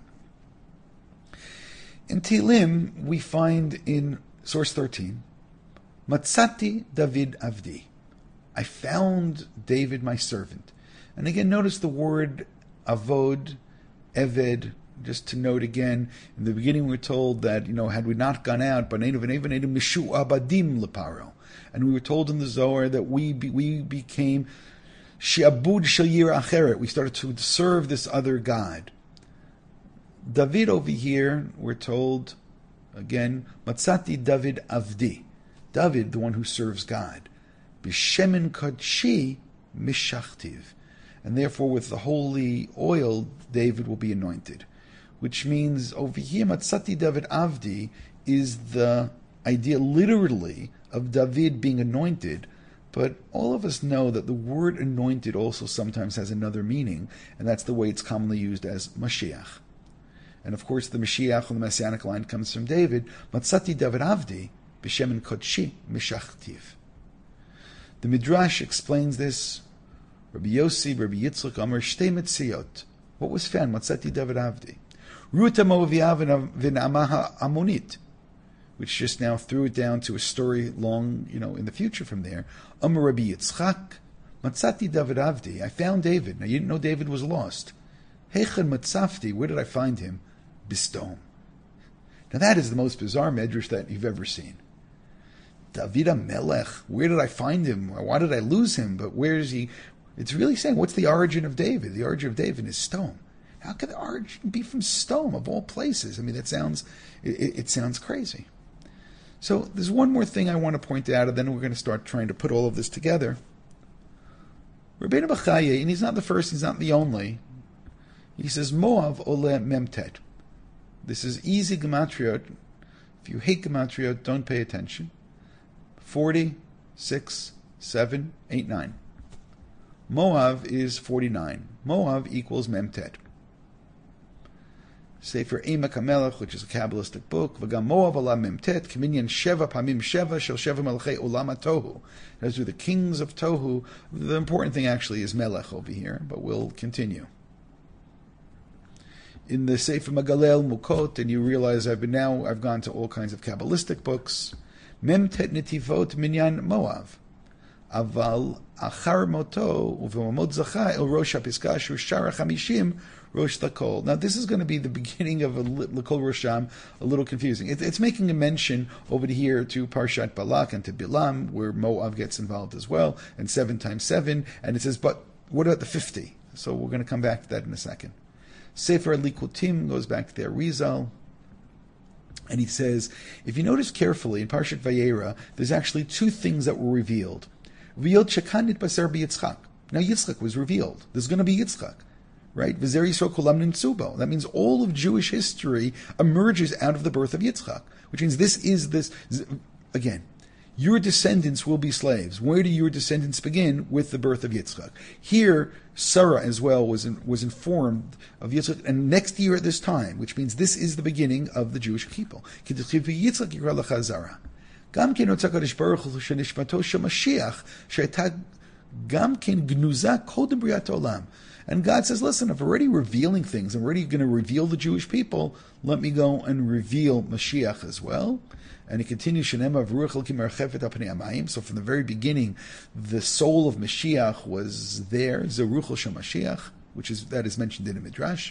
In Tehillim, we find in source 13, Matzati David Avdi. I found David my servant. And again, notice the word avod, eved. Just to note again, in the beginning we're told that, had we not gone out, and we were told in the Zohar that we became shi'abud shayir acheret. We started to serve this other god. David over here, we're told, again, Matzati David Avdi. David, the one who serves God. B'shemen kodshi mishachtiv. And therefore, with the holy oil, David will be anointed. Which means, over here, Matzati David Avdi is the idea, literally, of David being anointed. But all of us know that the word anointed also sometimes has another meaning, and that's the way it's commonly used as Mashiach. And of course, the Mashiach on the Messianic line comes from David. Matzati David Avdi, b'shemen kodshi mishachtiv. The Midrash explains this. Rabbi Yossi, Rabbi Yitzchak, Amar Shtei Metziot. What was found? Matzati David Avdi. Ruta Moaviah v'Naamaha Amonit, which just now threw it down to a story long, in the future from there. Amar Rabbi Yitzchak, Matzati David Avdi. I found David. Now, you didn't know David was lost. Heichen Matzafti. Where did I find him? Bistom. Now, that is the most bizarre medrash that you've ever seen. David HaMelech. Where did I find him? Why did I lose him? But where is he? It's really saying, what's the origin of David? The origin of David is Stone. How could the origin be from Stone, of all places? I mean, it sounds crazy. So there's one more thing I want to point out, and then we're going to start trying to put all of this together. Rabbeinu Bachaya, and he's not the first, he's not the only, he says, Moav ole memtet. This is easy gematriot. If you hate gematriot, don't pay attention. 40, 6, 7, 8, 9. Moav is 49. Moav equals memtet. Sefer Emek HaMelech, which is a Kabbalistic book, V'gam Moav ala memtet, K'minyan sheva pamim sheva, shel sheva melechei olam tohu. Those are the kings of Tohu. The important thing actually is Melech over here, but we'll continue. In the Sefer Magalel Mukot, and you realize I've gone to all kinds of Kabbalistic books, Memtet Netivot Minyan Moav. Aval achar moto uv'mamot zacha el rosh hapiska shu shara chamishim rosh lakol. Now this is going to be the beginning of a lakol rosham, a little confusing. It's making a mention over here to Parshat Balak and to Bilam, where Moav gets involved as well, and 7 times 7, and it says, but what about the 50? So we're going to come back to that in a second. Sefer Likutim goes back to the Arizal, and he says, if you notice carefully in Parshat Vayera, there's actually 2 things that were revealed. Now Yitzchak was revealed. There's going to be Yitzchak, right? That means all of Jewish history emerges out of the birth of Yitzchak, which means again, your descendants will be slaves. Where do your descendants begin? With the birth of Yitzchak. Here, Sarah as well was informed of Yitzchak, and next year at this time, which means this is the beginning of the Jewish people. גם כן רוצה הקדוש ברוך הוא שנשמתו של משיח שהייתה גם כן גנוזה קודם בריאת העולם. And God says, listen, I'm already revealing things. I'm already going to reveal the Jewish people. Let me go and reveal Mashiach as well. And he continues, so from the very beginning, the soul of Mashiach was there, Zeruchel Shel Mashiach, that is mentioned in the Midrash.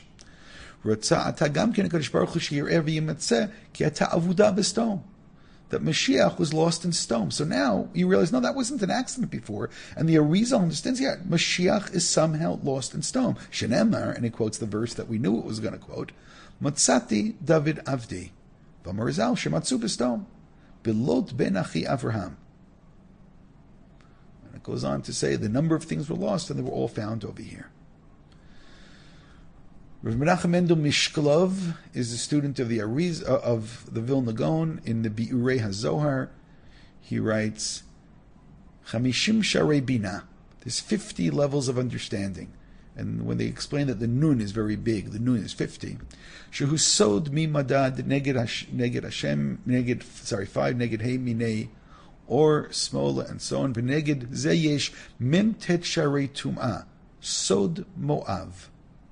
That Mashiach was lost in stone. So now you realize, no, that wasn't an accident before. And the Arizal understands, Mashiach is somehow lost in stone. Shenemar, and he quotes the verse that we knew it was going to quote, Matzati David Avdi, V'Marizal Shematzu B'Stone, Bilot Ben Achi Avraham. And it goes on to say the number of things were lost, and they were all found over here. Rav Menachem Mendel Mishklov is a student of the Vilna Gaon in the Bi'urei HaZohar. He writes, Chamishim Sharei Bina. There's 50 levels of understanding. And when they explain that the Nun is very big, the Nun is 50. Shehu Sod Mi Madad Neged Hashem, 5 Neged He Minei, or Smola, and so on. V'Neged Zeyesh Memtet Sharei Tum'ah, Sod Moav.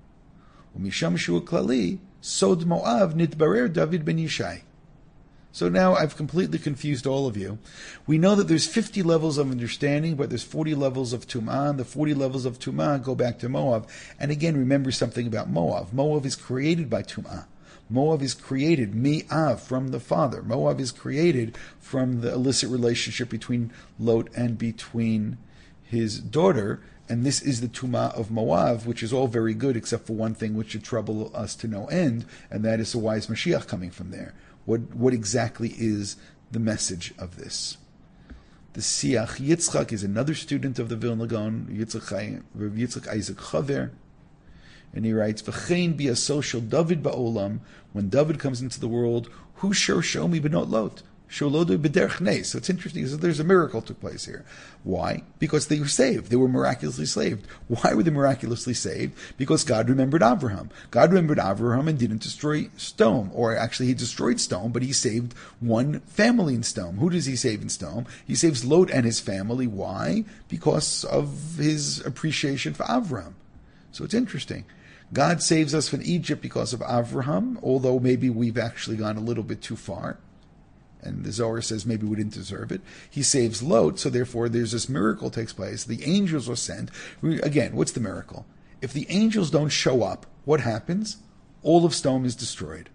Umisham Shu Klali, Sod Moav Nitbarer David ben Yishai. So now I've completely confused all of you. We know that there's 50 levels of understanding, but there's 40 levels of Tum'ah, and the 40 levels of Tum'ah go back to Moav. And again, remember something about Moav. Moav is created by Tum'ah. Moav is created, Mi'av, from the father. Moav is created from the illicit relationship between Lot and between his daughter. And this is the Tumah of Moav, which is all very good, except for one thing which should trouble us to no end, and that is, so why is Mashiach coming from there? What exactly is the message of this? The Siach Yitzchak is another student of the Vilna Gaon, Yitzchak Isaac Chaver, and he writes, V'chein bi social David ba'olam, when David comes into the world, Hu shor shomi benot Lot. So it's interesting because there's a miracle took place here. Why? Because they were saved. They were miraculously saved. Why were they miraculously saved? Because God remembered Avraham. God remembered Avraham and didn't destroy Sodom. Or actually, he destroyed Sodom, but he saved one family in Sodom. Who does he save in Sodom? He saves Lot and his family. Why? Because of his appreciation for Avraham. So it's interesting. God saves us from Egypt because of Avraham, although maybe we've actually gone a little bit too far. And the Zohar says maybe we didn't deserve it. He saves Lot, so therefore there's this miracle takes place. The angels are sent. Again, what's the miracle? If the angels don't show up, what happens? All of Sodom is destroyed.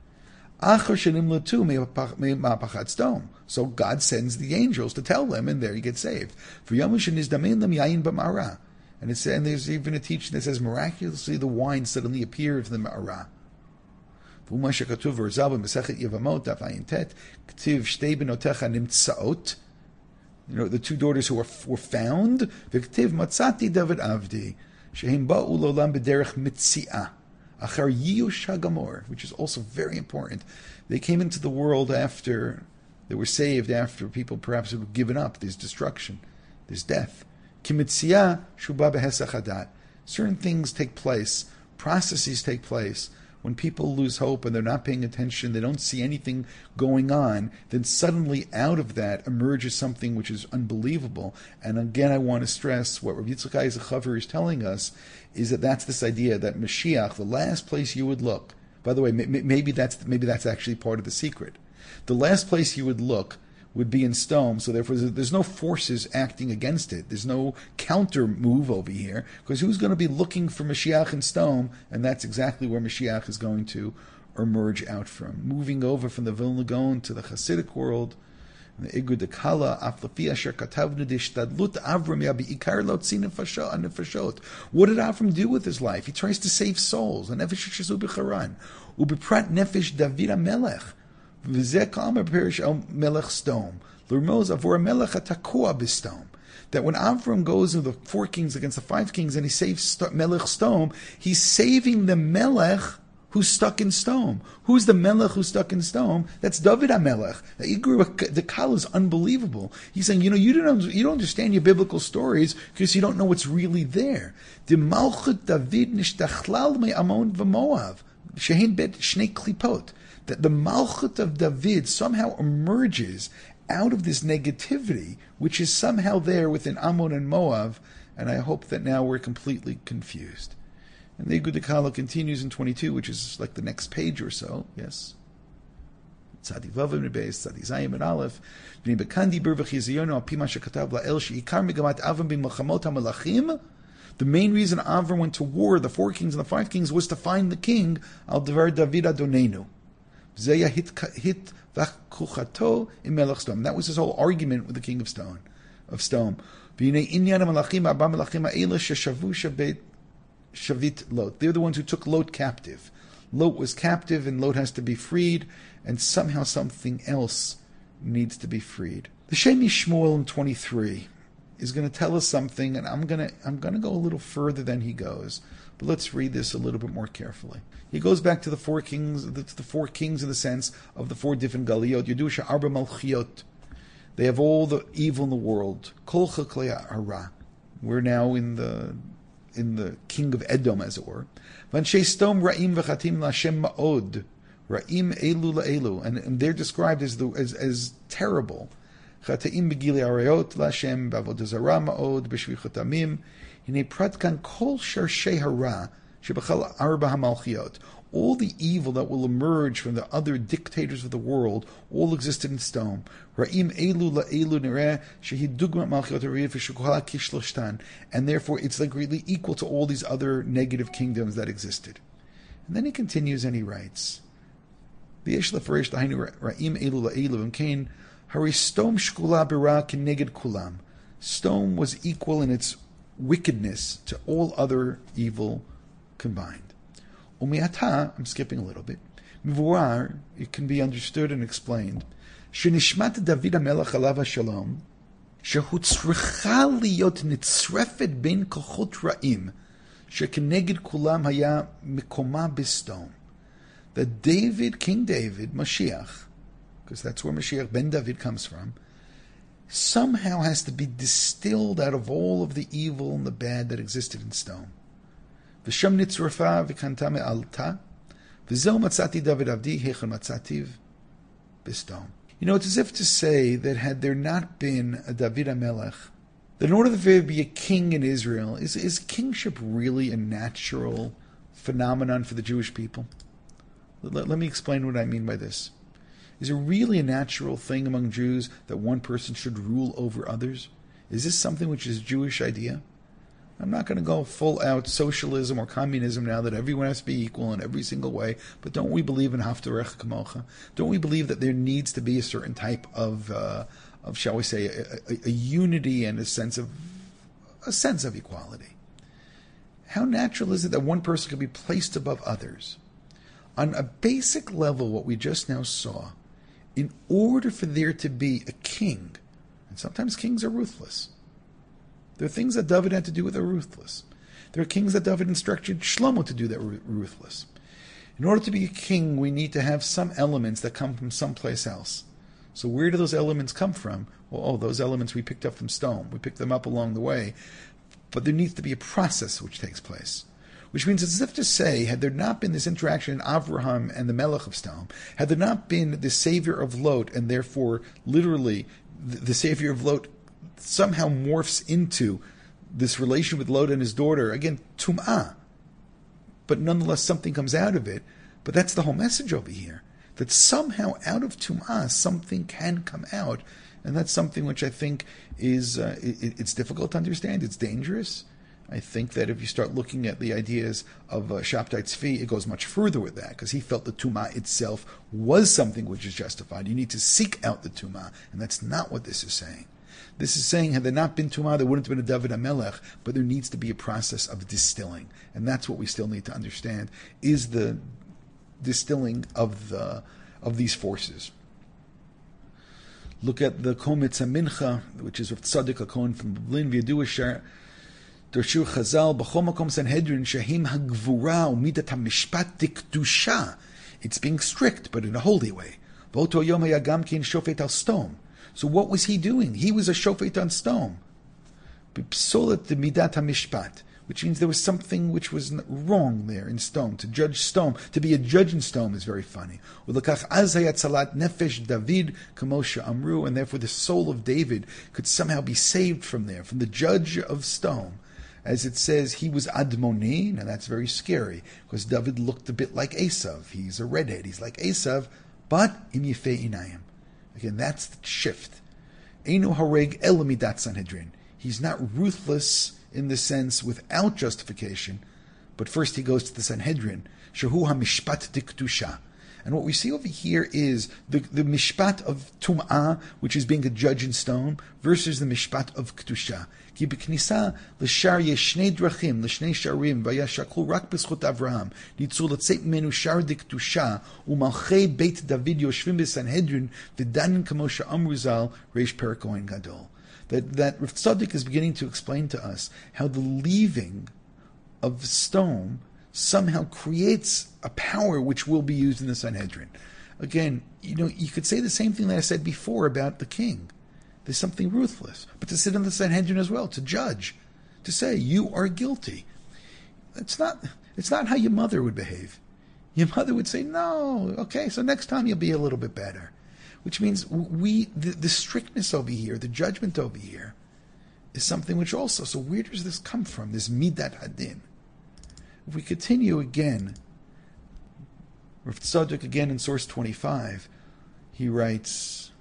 So God sends the angels to tell them, and there you get saved. And there's even a teaching that says miraculously the wine suddenly appeared from the Ma'ara. ומה שכתוב ורז"ל במסכת יבמות דף ע"ט, כתיב שתי בנותיך נמצאות, the two daughters who were found, וכתיב מצאתי דוד עבדי, שהם באו לעולם בדרך מציאה, אחר ייאוש הגמור, which is also very important. They came into the world after, they were saved after people perhaps had given up. There's destruction, there's death. כי מציאה שובה בהסח הדעת. Certain things take place, processes take place. When people lose hope and they're not paying attention, they don't see anything going on, then suddenly out of that emerges something which is unbelievable. And again, I want to stress what Rabbi Yitzchak Eisenhower is telling us is that that's this idea that Mashiach, the last place you would look, by the way, maybe that's actually part of the secret. The last place you would look would be in stone, so therefore there's no forces acting against it. There's no counter move over here, because who's going to be looking for Mashiach in stone? And that's exactly where Mashiach is going to emerge out from. Moving over from the Vilna Gaon to the Hasidic world, the Igud Dekala, Aflafi Asher Katavnu Dishtadlut Avram Yabiikar Lotzi Nefashot. What did Avram do with his life? He tries to save souls. Nefesh Shazu B'Charan. Ubiprat Nefesh David HaMelech. That when Avram goes into the 4 kings against the 5 kings and he saves Melech Stone, he's saving the Melech who's stuck in stone. Who's the Melech who's stuck in stone? That's David HaMelech. The Kal is unbelievable. He's saying, you don't understand your biblical stories because you don't know what's really there. The Malchut David nishtachlal me Amon v'Moav. Shehin bet shnei klipot. That the Malchut of David somehow emerges out of this negativity, which is somehow there within Ammon and Moab, and I hope that now we're completely confused. And the Igud Dekala continues in 22, which is like the next page or so, yes? Tzadi Vavim Nebeis, Tzadi Zayim and Aleph, V'ni Bekandi Bervach Yiziono Al Pima Shekatav La'el She'ikar Megamat Avram B'Milchamot HaMelachim. The main reason Avram went to war, the 4 kings and the 5 kings, was to find the king, Al Devar David Adonenu. That was his whole argument with the king of stone. They're the ones who took Lot captive. Lot was captive and Lot has to be freed, and somehow something else needs to be freed. The Sheni Shmuel in 23 is going to tell us something, and I'm going to go a little further than he goes. But let's read this a little bit more carefully. He goes back to the 4 kings, in the sense of the 4 different galiyot. Yedusha Arba Malchiot. They have all the evil in the world. Kol Chaklei Hara. We're now in the king of Edom, as it were. Vanshei Stom Ra'im v'chatim la'Hashem ma'od. Ra'im elu la'elu. And they're described as terrible. Chata'im begili arayot la'Hashem b'avodah zarah ma'od b'shvichot amim. Hinei prat kan kol sharshei hara shebachal arba hamalchiot. All the evil that will emerge from the other dictators of the world all existed in stone. Ra'im elu la'elu nireh shehi dugmat malchiot hariyah v'shukohala kishloshtan. And therefore it's like really equal to all these other negative kingdoms that existed. And then he continues and he writes, V'yesh lefarish l'hainu ra'im elu la'elu v'mkein hari stom shkula b'ra k'neged kulam. Stone was equal in its wickedness to all other evil combined. Umiata, I'm skipping a little bit. Mivuar, it can be understood and explained. Shenishmat David HaMelech alav hashalom, shehu tzricha liyot nitzrefet ben kochot ra'im, shekeneged kulam haya mikoma bistom. That David, King David, Mashiach, because that's where Mashiach ben David comes from, somehow has to be distilled out of all of the evil and the bad that existed in stone. V'shem nitzrafa v'kanta me'alta v'zeu matzati David avdi heichon matzativ b'stom. It's as if to say that had there not been a David HaMelech, that in order for there to be a king in Israel, is kingship really a natural phenomenon for the Jewish people? Let me explain what I mean by this. Is it really a natural thing among Jews that one person should rule over others? Is this something which is a Jewish idea? I'm not going to go full out socialism or communism now that everyone has to be equal in every single way, but don't we believe in Haftarech Kamocha? Don't we believe that there needs to be a certain type of shall we say, a unity and a sense of equality? How natural is it that one person can be placed above others? On a basic level, what we just now saw, in order for there to be a king, and sometimes kings are ruthless. There are things that David had to do that are ruthless. There are kings that David instructed Shlomo to do that were ruthless. In order to be a king, we need to have some elements that come from someplace else. So where do those elements come from? Well, those elements we picked up from stone. We picked them up along the way. But there needs to be a process which takes place. Which means it's as if to say, had there not been this interaction in Avraham and the Melech of Stone, had there not been the savior of Lot, and therefore literally the savior of Lot somehow morphs into this relation with Lot and his daughter, again, Tum'ah. But nonetheless something comes out of it. But that's the whole message over here. That somehow out of Tum'ah something can come out. And that's something which I think is, it's difficult to understand, it's dangerous. I think that if you start looking at the ideas of Shabtai Tzvi, it goes much further with that, because he felt the Tumah itself was something which is justified. You need to seek out the Tumah, and that's not what this is saying. This is saying, had there not been Tumah, there wouldn't have been a David HaMelech, but there needs to be a process of distilling. And that's what we still need to understand, is the distilling of these forces. Look at the Kometz HaMincha, which is of Tzaddik HaKohen from Berlin, V'yadu Asher Dershur Chazal, B'chol Makom Sanhedrin, Shahim HaGvura, Umidat HaMishpat Dikdusha. It's being strict, but in a holy way. V'oto Yom HaYagam Kin Shofet Al Stom. So what was he doing? He was a Shofet on Stom. B'psolet de Midat HaMishpat, which means there was something which was wrong there in Stone. To judge Stone, to be a judge in Stone is very funny. Ulakach az hayat salat nefesh David kamosha amru, and therefore the soul of David could somehow be saved from there, from the judge of Stone. As it says, he was Admoni, and that's very scary, because David looked a bit like Esav. He's a redhead, he's like Esav, but im yifei inayim. Again, that's the shift. Einu hareg el midat Sanhedrin. He's not ruthless in the sense without justification, but first he goes to the Sanhedrin, Shehu HaMishpat Dikdusha. And what we see over here is the Mishpat of Tum'ah, which is being a judge in stone, versus the Mishpat of Kedusha. Ki b'knisa l'shar yeshnei drachim, l'shnei sharim, v'yashaklu rak b'schut Avraham, nitzu l'tzeit menu shar dikdusha, u'malchei beit David yoshvim b'Sanhedrin, v'danin kamosha amruzal, reish perak Kohen Gadol. That Rav Tzaddik is beginning to explain to us how the leaving of stone somehow creates a power which will be used in the Sanhedrin. Again, you could say the same thing that I said before about the king. There's something ruthless. But to sit in the Sanhedrin as well, to judge, to say, you are guilty. It's not how your mother would behave. Your mother would say, no, okay, so next time you'll be a little bit better. Which means the strictness over here, the judgment over here, is something which also, so where does this come from, this midat hadin? If we continue again, Rav Tzadok again in source 25, he writes,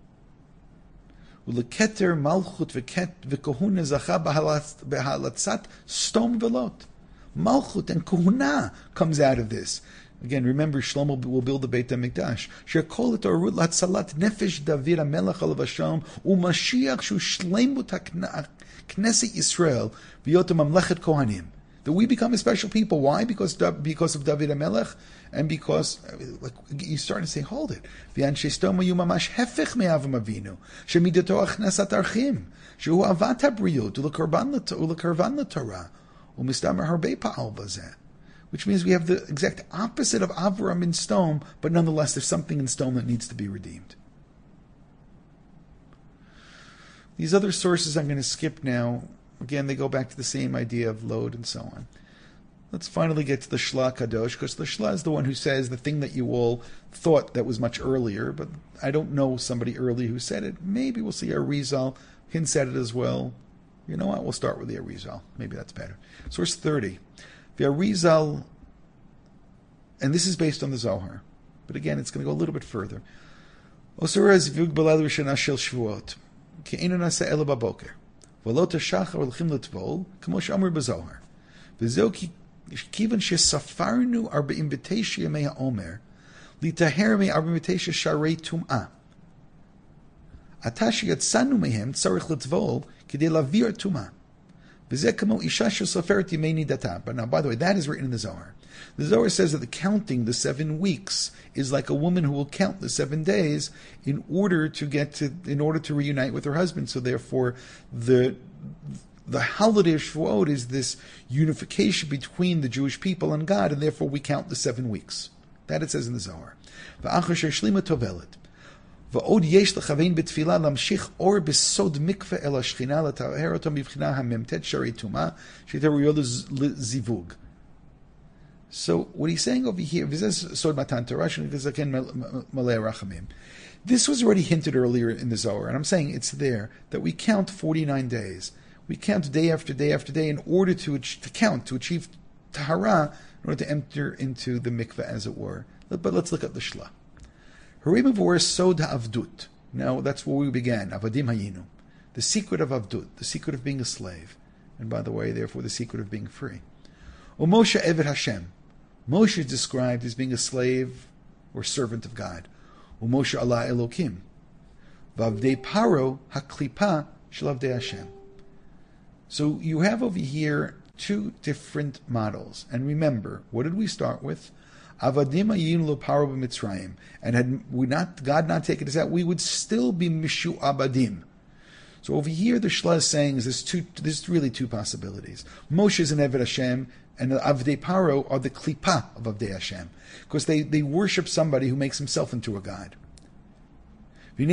"Uleketer malchut v'kohuna zacha behalatzat stom velot." Malchut and kohuna comes out of this. Again, remember, Shlomo will build the Beit HaMikdash. Shekol et orut latzalat nefesh David HaMelech alav Hashem u'mashiach shu shleimut Knesset Yisrael v'yotem mamlechet kohanim. That we become a special people. Why? Because of David HaMelech, and because you start to say, hold it. V'anshe stoma yu mamash hefech me'avam avinu shemidato achnasat archim shehu avat habriyut ulekarvan l'Torah u'mistamer harbei pa'al bazeh. Which means we have the exact opposite of Avram in stone, but nonetheless there's something in stone that needs to be redeemed. These other sources I'm going to skip now. Again, they go back to the same idea of load and so on. Let's finally get to the Shla Kadosh, because the Shla is the one who says the thing that you all thought that was much earlier, but I don't know somebody early who said it. Maybe we'll see Arizal. Hin said it as well. You know what? We'll start with the Arizal. Maybe that's better. Source 30. The Arizal, and this is based on the Zohar, but again, it's going to go a little bit further. Osura zivug balad rishana shel shvuot, ke'enu nasa ela baboker. ולא תשחר הולכים לטבול, כמו שאמר בזוהר. וזהו כיוון שספרנו 49 ימי העומר, להיטהר מ-49 שערי טומאה. עתה שיצאנו מהם צריך לטבול כדי להעביר טומאה. But now, by the way, that is written in the Zohar. The Zohar says that the counting the 7 weeks is like a woman who will count the 7 days in order to reunite with her husband. So therefore, the holiday of Shavuot is this unification between the Jewish people and God, and therefore we count the 7 weeks. That it says in the Zohar. ועוד יש לכוון בתפילה להמשיך אור בסוד מקווה אל השכינה לטהר אותו מבחינה המ"ט שערי טומאה שהייתה ראויה לזיווג. So what he's saying over here, this was already hinted earlier in the Zohar, and I'm saying it's there, that we count 49 days. We count day after day after day in order to achieve tahara, in order to enter into the mikveh, as it were. But let's look at the Shla. Sod ha'avdut. Now, that's where we began. Avadim hayinu. The secret of avdut, the secret of being a slave. And by the way, therefore, the secret of being free. Moshe Eved Hashem. Moshe is described as being a slave or servant of God. Moshe Allah Elokim. Vavdei Paro haklipa shel avdei Hashem. So you have over here 2 different models. And remember, what did we start with? Avadim ayin lo paro b'Mitzrayim, and had God not taken us out, we would still be mishu abadim. So over here, the Shla is saying there's really 2 possibilities. Moshe is an Eved Hashem, and the Avdei Paro are the klipa of Avdei Hashem, because they worship somebody who makes himself into a god. The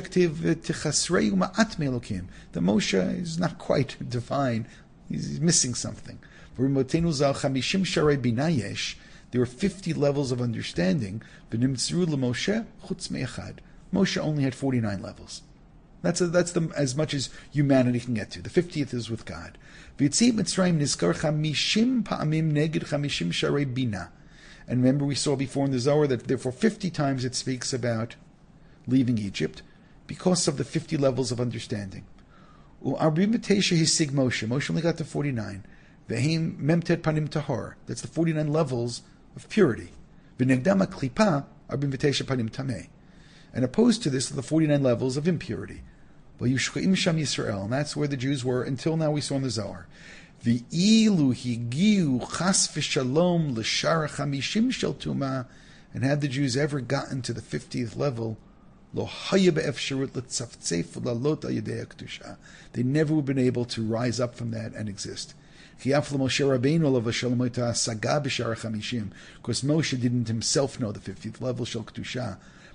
Moshe is not quite divine; he's missing something. There were 50 levels of understanding. Moshe only had 49 levels. That's as much as humanity can get to. The 50th is with God. And remember, we saw before in the Zohar that therefore 50 times it speaks about leaving Egypt because of the 50 levels of understanding. Moshe only got to 49. That's the 49 levels of purity. And opposed to this are the 49 levels of impurity. And that's where the Jews were until now, we saw in the Zohar. And had the Jews ever gotten to the 50th level, they never would have been able to rise up from that and exist. Because Moshe didn't himself know the 50th level, Shel Kedusha.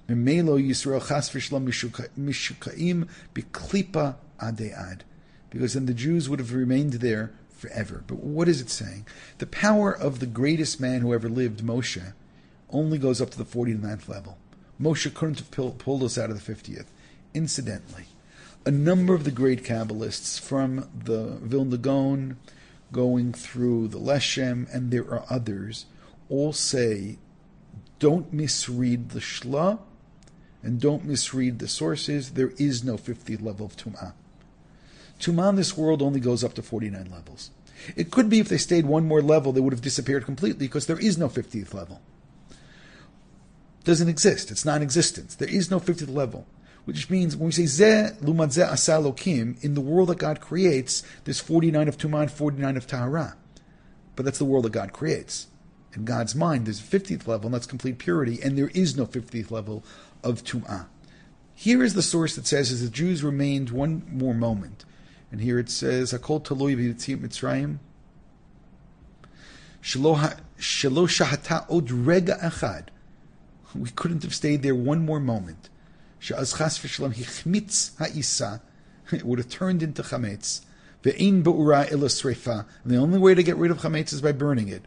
Because then the Jews would have remained there forever. But what is it saying? The power of the greatest man who ever lived, Moshe, only goes up to the 49th level. Moshe couldn't have pulled us out of the 50th. Incidentally, a number of the great Kabbalists, from the Vilna Gaon, going through the Leshem, and there are others, all say, don't misread the Shla, and don't misread the sources. There is no 50th level of Tum'ah. Tum'ah in this world only goes up to 49 levels. It could be if they stayed one more level, they would have disappeared completely, because there is no 50th level. Doesn't exist. It's non-existent. There is no 50th level. Which means when we say Zeh Lumad Zeh Asa Elokim, in the world that God creates, there's 49 of Tumah and 49 of Tahara. But that's the world that God creates. In God's mind, there's a 50th level, and that's complete purity, and there is no 50th level of Tum'ah. Here is the source that says, as the Jews remained one more moment. And here it says, Hakol Taloi V'Yitziat Mitzrayim, Shelo Shahata Od Rega Echad. We couldn't have stayed there one more moment. It would have turned into chametz. And the only way to get rid of chametz is by burning it.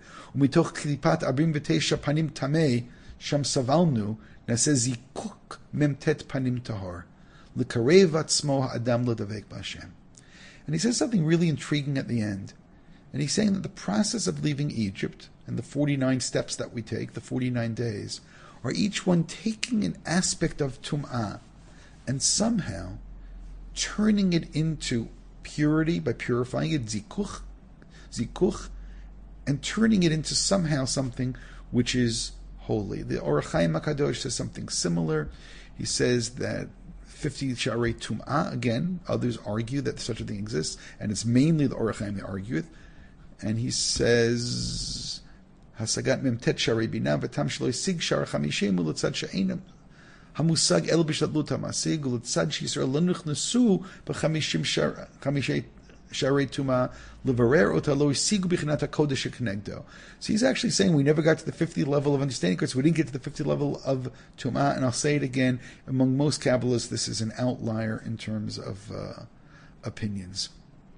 And he says something really intriguing at the end. And he's saying that the process of leaving Egypt and the 49 steps that we take, the 49 days, are each one taking an aspect of Tum'ah and somehow turning it into purity by purifying it, zikuch, and turning it into somehow something which is holy. The Orach Chaim HaKadosh says something similar. He says that 50 Sharei Tum'ah. Again, others argue that such a thing exists, and it's mainly the Orach Chaim they argue with. And he says, Hasagat Memtet Sharei Binah V'tam Shaloi Sig Shar Chamishim U'Letzad She'enam Hamusag El B'Shatlut HaMasig U'Letzad She'Yisrael L'Nuch Nesu B'Chamishim Sharei Tumah Levarer Ota Lo Isigu B'Chinat HaKodesh HaKnegdo. So he's actually saying we never got to the 50 level of understanding because we didn't get to the 50 level of Tumah. And I'll say it again, among most Kabbalists, this is an outlier in terms of opinions.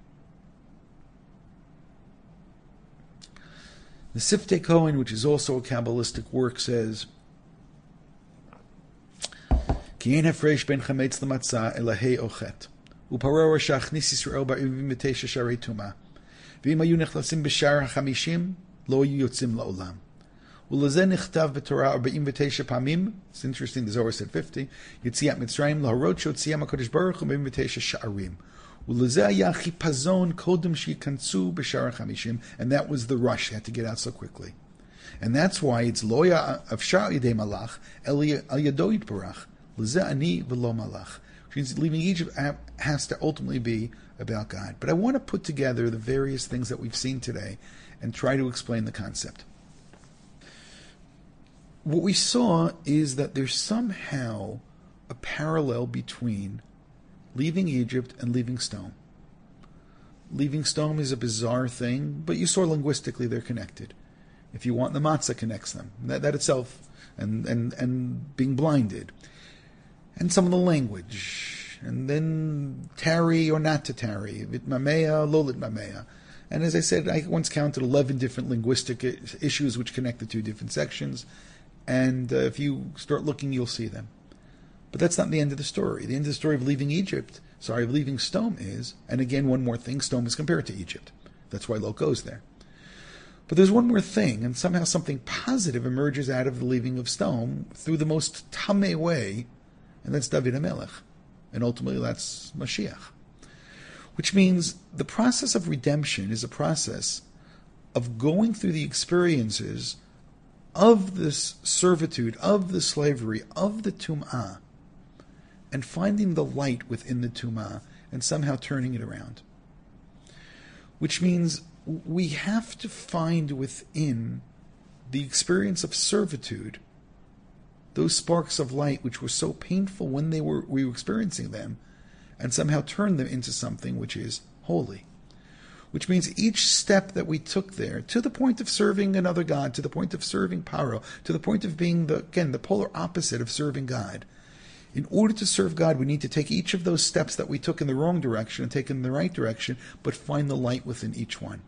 The Siftei Kohen, which is also a Kabbalistic work, says, Ki ein hafresh ben chametz l'matzah elahei ochet. U'paror shachnis Yisrael ba'ivim v'tesha sharei tumah. V'im hayu nechlasim b'shar ha'chamishim, lo hayu yotzim la'olam. U'lezeh nichtav b'torah arba'im v'tesha pamim. It's interesting, the Zohar said 50. Yitziat Mitzrayim, laharot she'otziyam HaKadosh Baruch Hu b'ivim v'tesha sha'arim. U'lezeh haya chipazon kodem she'yikansu b'shar ha'chamishim. And that was the rush, they had to get out so quickly. And that's why it's loya of shar yidei malach, el yado yitbarach. Lezeh ani v'lo malach. Which means leaving Egypt has to ultimately be about God. But I want to put together the various things that we've seen today and try to explain the concept. What we saw is that there's somehow a parallel between leaving Egypt and leaving Stone. Leaving Stone is a bizarre thing, but you saw linguistically they're connected. If you want, the matzah connects them. That itself, and being blinded. And some of the language, and then tarry or not to tarry, vitmamea, lo litmamea. And as I said, I once counted 11 different linguistic issues which connect the two different sections, and if you start looking, you'll see them. But that's not the end of the story. The end of the story of leaving Stone is, and again, one more thing, Stone is compared to Egypt. That's why Lot goes there. But there's one more thing, and somehow something positive emerges out of the leaving of Stone through the most tameh way, and that's David HaMelech. And ultimately that's Mashiach. Which means the process of redemption is a process of going through the experiences of this servitude, of the slavery, of the Tum'ah, and finding the light within the Tum'ah and somehow turning it around. Which means we have to find within the experience of servitude those sparks of light which were so painful when we were experiencing them, and somehow turn them into something which is holy. Which means each step that we took there, to the point of serving another God, to the point of serving Paro, to the point of being the polar opposite of serving God. In order to serve God, we need to take each of those steps that we took in the wrong direction and take in the right direction, but find the light within each one.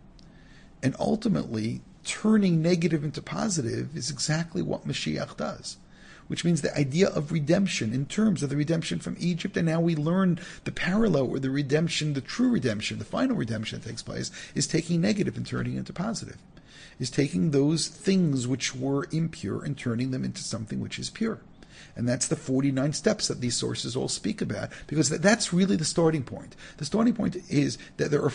And ultimately, turning negative into positive is exactly what Mashiach does. Which means the idea of redemption in terms of the redemption from Egypt, and now we learn the parallel where the redemption, the true redemption, the final redemption that takes place, is taking negative and turning it into positive. Is taking those things which were impure and turning them into something which is pure. And that's the 49 steps that these sources all speak about, because that's really the starting point. The starting point is that there are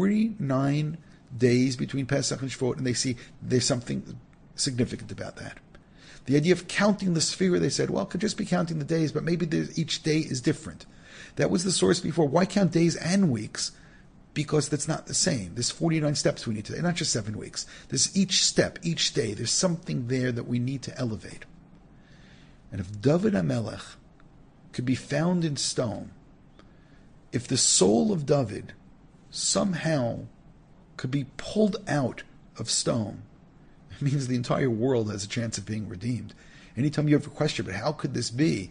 49 days between Pesach and Shavuot, and they see there's something significant about that. The idea of counting the sphere, they said, well, it could just be counting the days, but maybe each day is different. That was the source before. Why count days and weeks? Because that's not the same. There's 49 steps we need to, not just 7 weeks. There's each step, each day, there's something there that we need to elevate. And if David HaMelech could be found in stone, if the soul of David somehow could be pulled out of stone, it means the entire world has a chance of being redeemed. Anytime you have a question, but how could this be?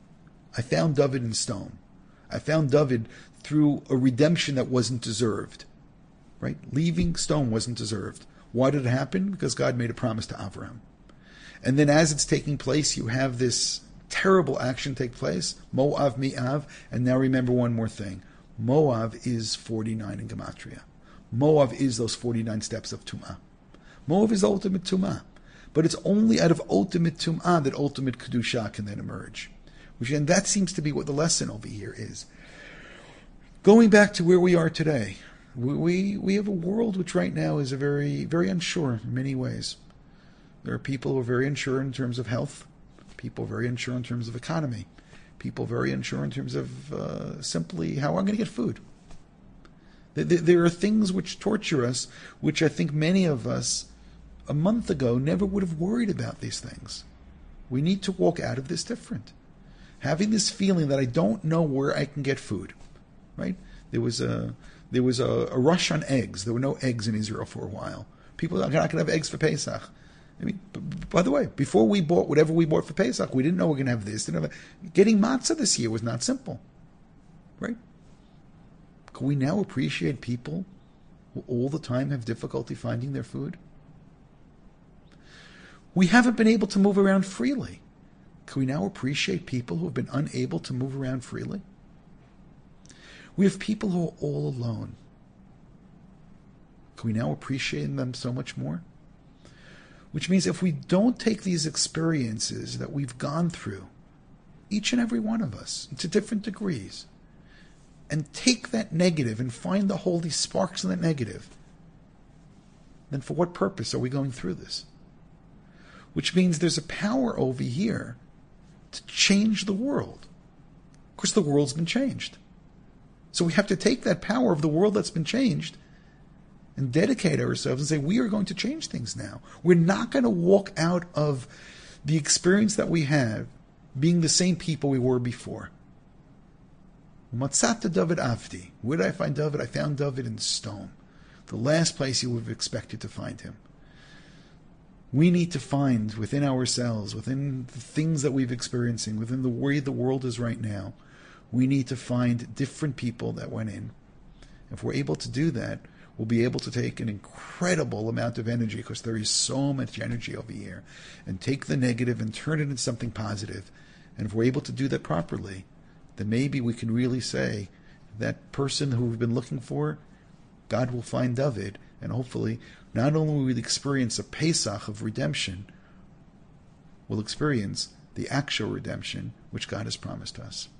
I found David in stone. I found David through a redemption that wasn't deserved. Right? Leaving stone wasn't deserved. Why did it happen? Because God made a promise to Avraham. And then as it's taking place, you have this terrible action take place. Moav mi'av. And now remember one more thing. Moav is 49 in Gematria. Moav is those 49 steps of Tum'ah. Moav is ultimate Tum'ah. But it's only out of ultimate Tum'ah that ultimate Kedusha can then emerge. And that seems to be what the lesson over here is. Going back to where we are today, we have a world which right now is a very, very unsure in many ways. There are people who are very unsure in terms of health, people very unsure in terms of economy, People very unsure in terms of simply how I'm going to get food. There are things which torture us, which I think many of us a month ago never would have worried about these things. We need to walk out of this different. Having this feeling that I don't know where I can get food, right? There was a rush on eggs. There were no eggs in Israel for a while. People are not going to have eggs for Pesach. I mean, by the way, before we bought whatever we bought for Pesach, we didn't know we were going to have this. Getting matzah this year was not simple, right? Can we now appreciate people who all the time have difficulty finding their food? We haven't been able to move around freely. Can we now appreciate people who have been unable to move around freely? We have people who are all alone. Can we now appreciate them so much more? Which means if we don't take these experiences that we've gone through, each and every one of us, to different degrees, and take that negative and find the holy sparks in that negative, then for what purpose are we going through this? Which means there's a power over here to change the world. Of course, the world's been changed. So we have to take that power of the world that's been changed and dedicate ourselves and say, we are going to change things now. We're not going to walk out of the experience that we have being the same people we were before. Matzata David Avdi. Where did I find David? I found David in stone. The last place you would have expected to find him. We need to find within ourselves, within the things that we've experiencing, within the way the world is right now, we need to find different people that went in. If we're able to do that, we'll be able to take an incredible amount of energy, because there is so much energy over here, and take the negative and turn it into something positive. And if we're able to do that properly, then maybe we can really say that person who we've been looking for, God will find David, and hopefully not only will we experience a Pesach of redemption, we'll experience the actual redemption which God has promised us.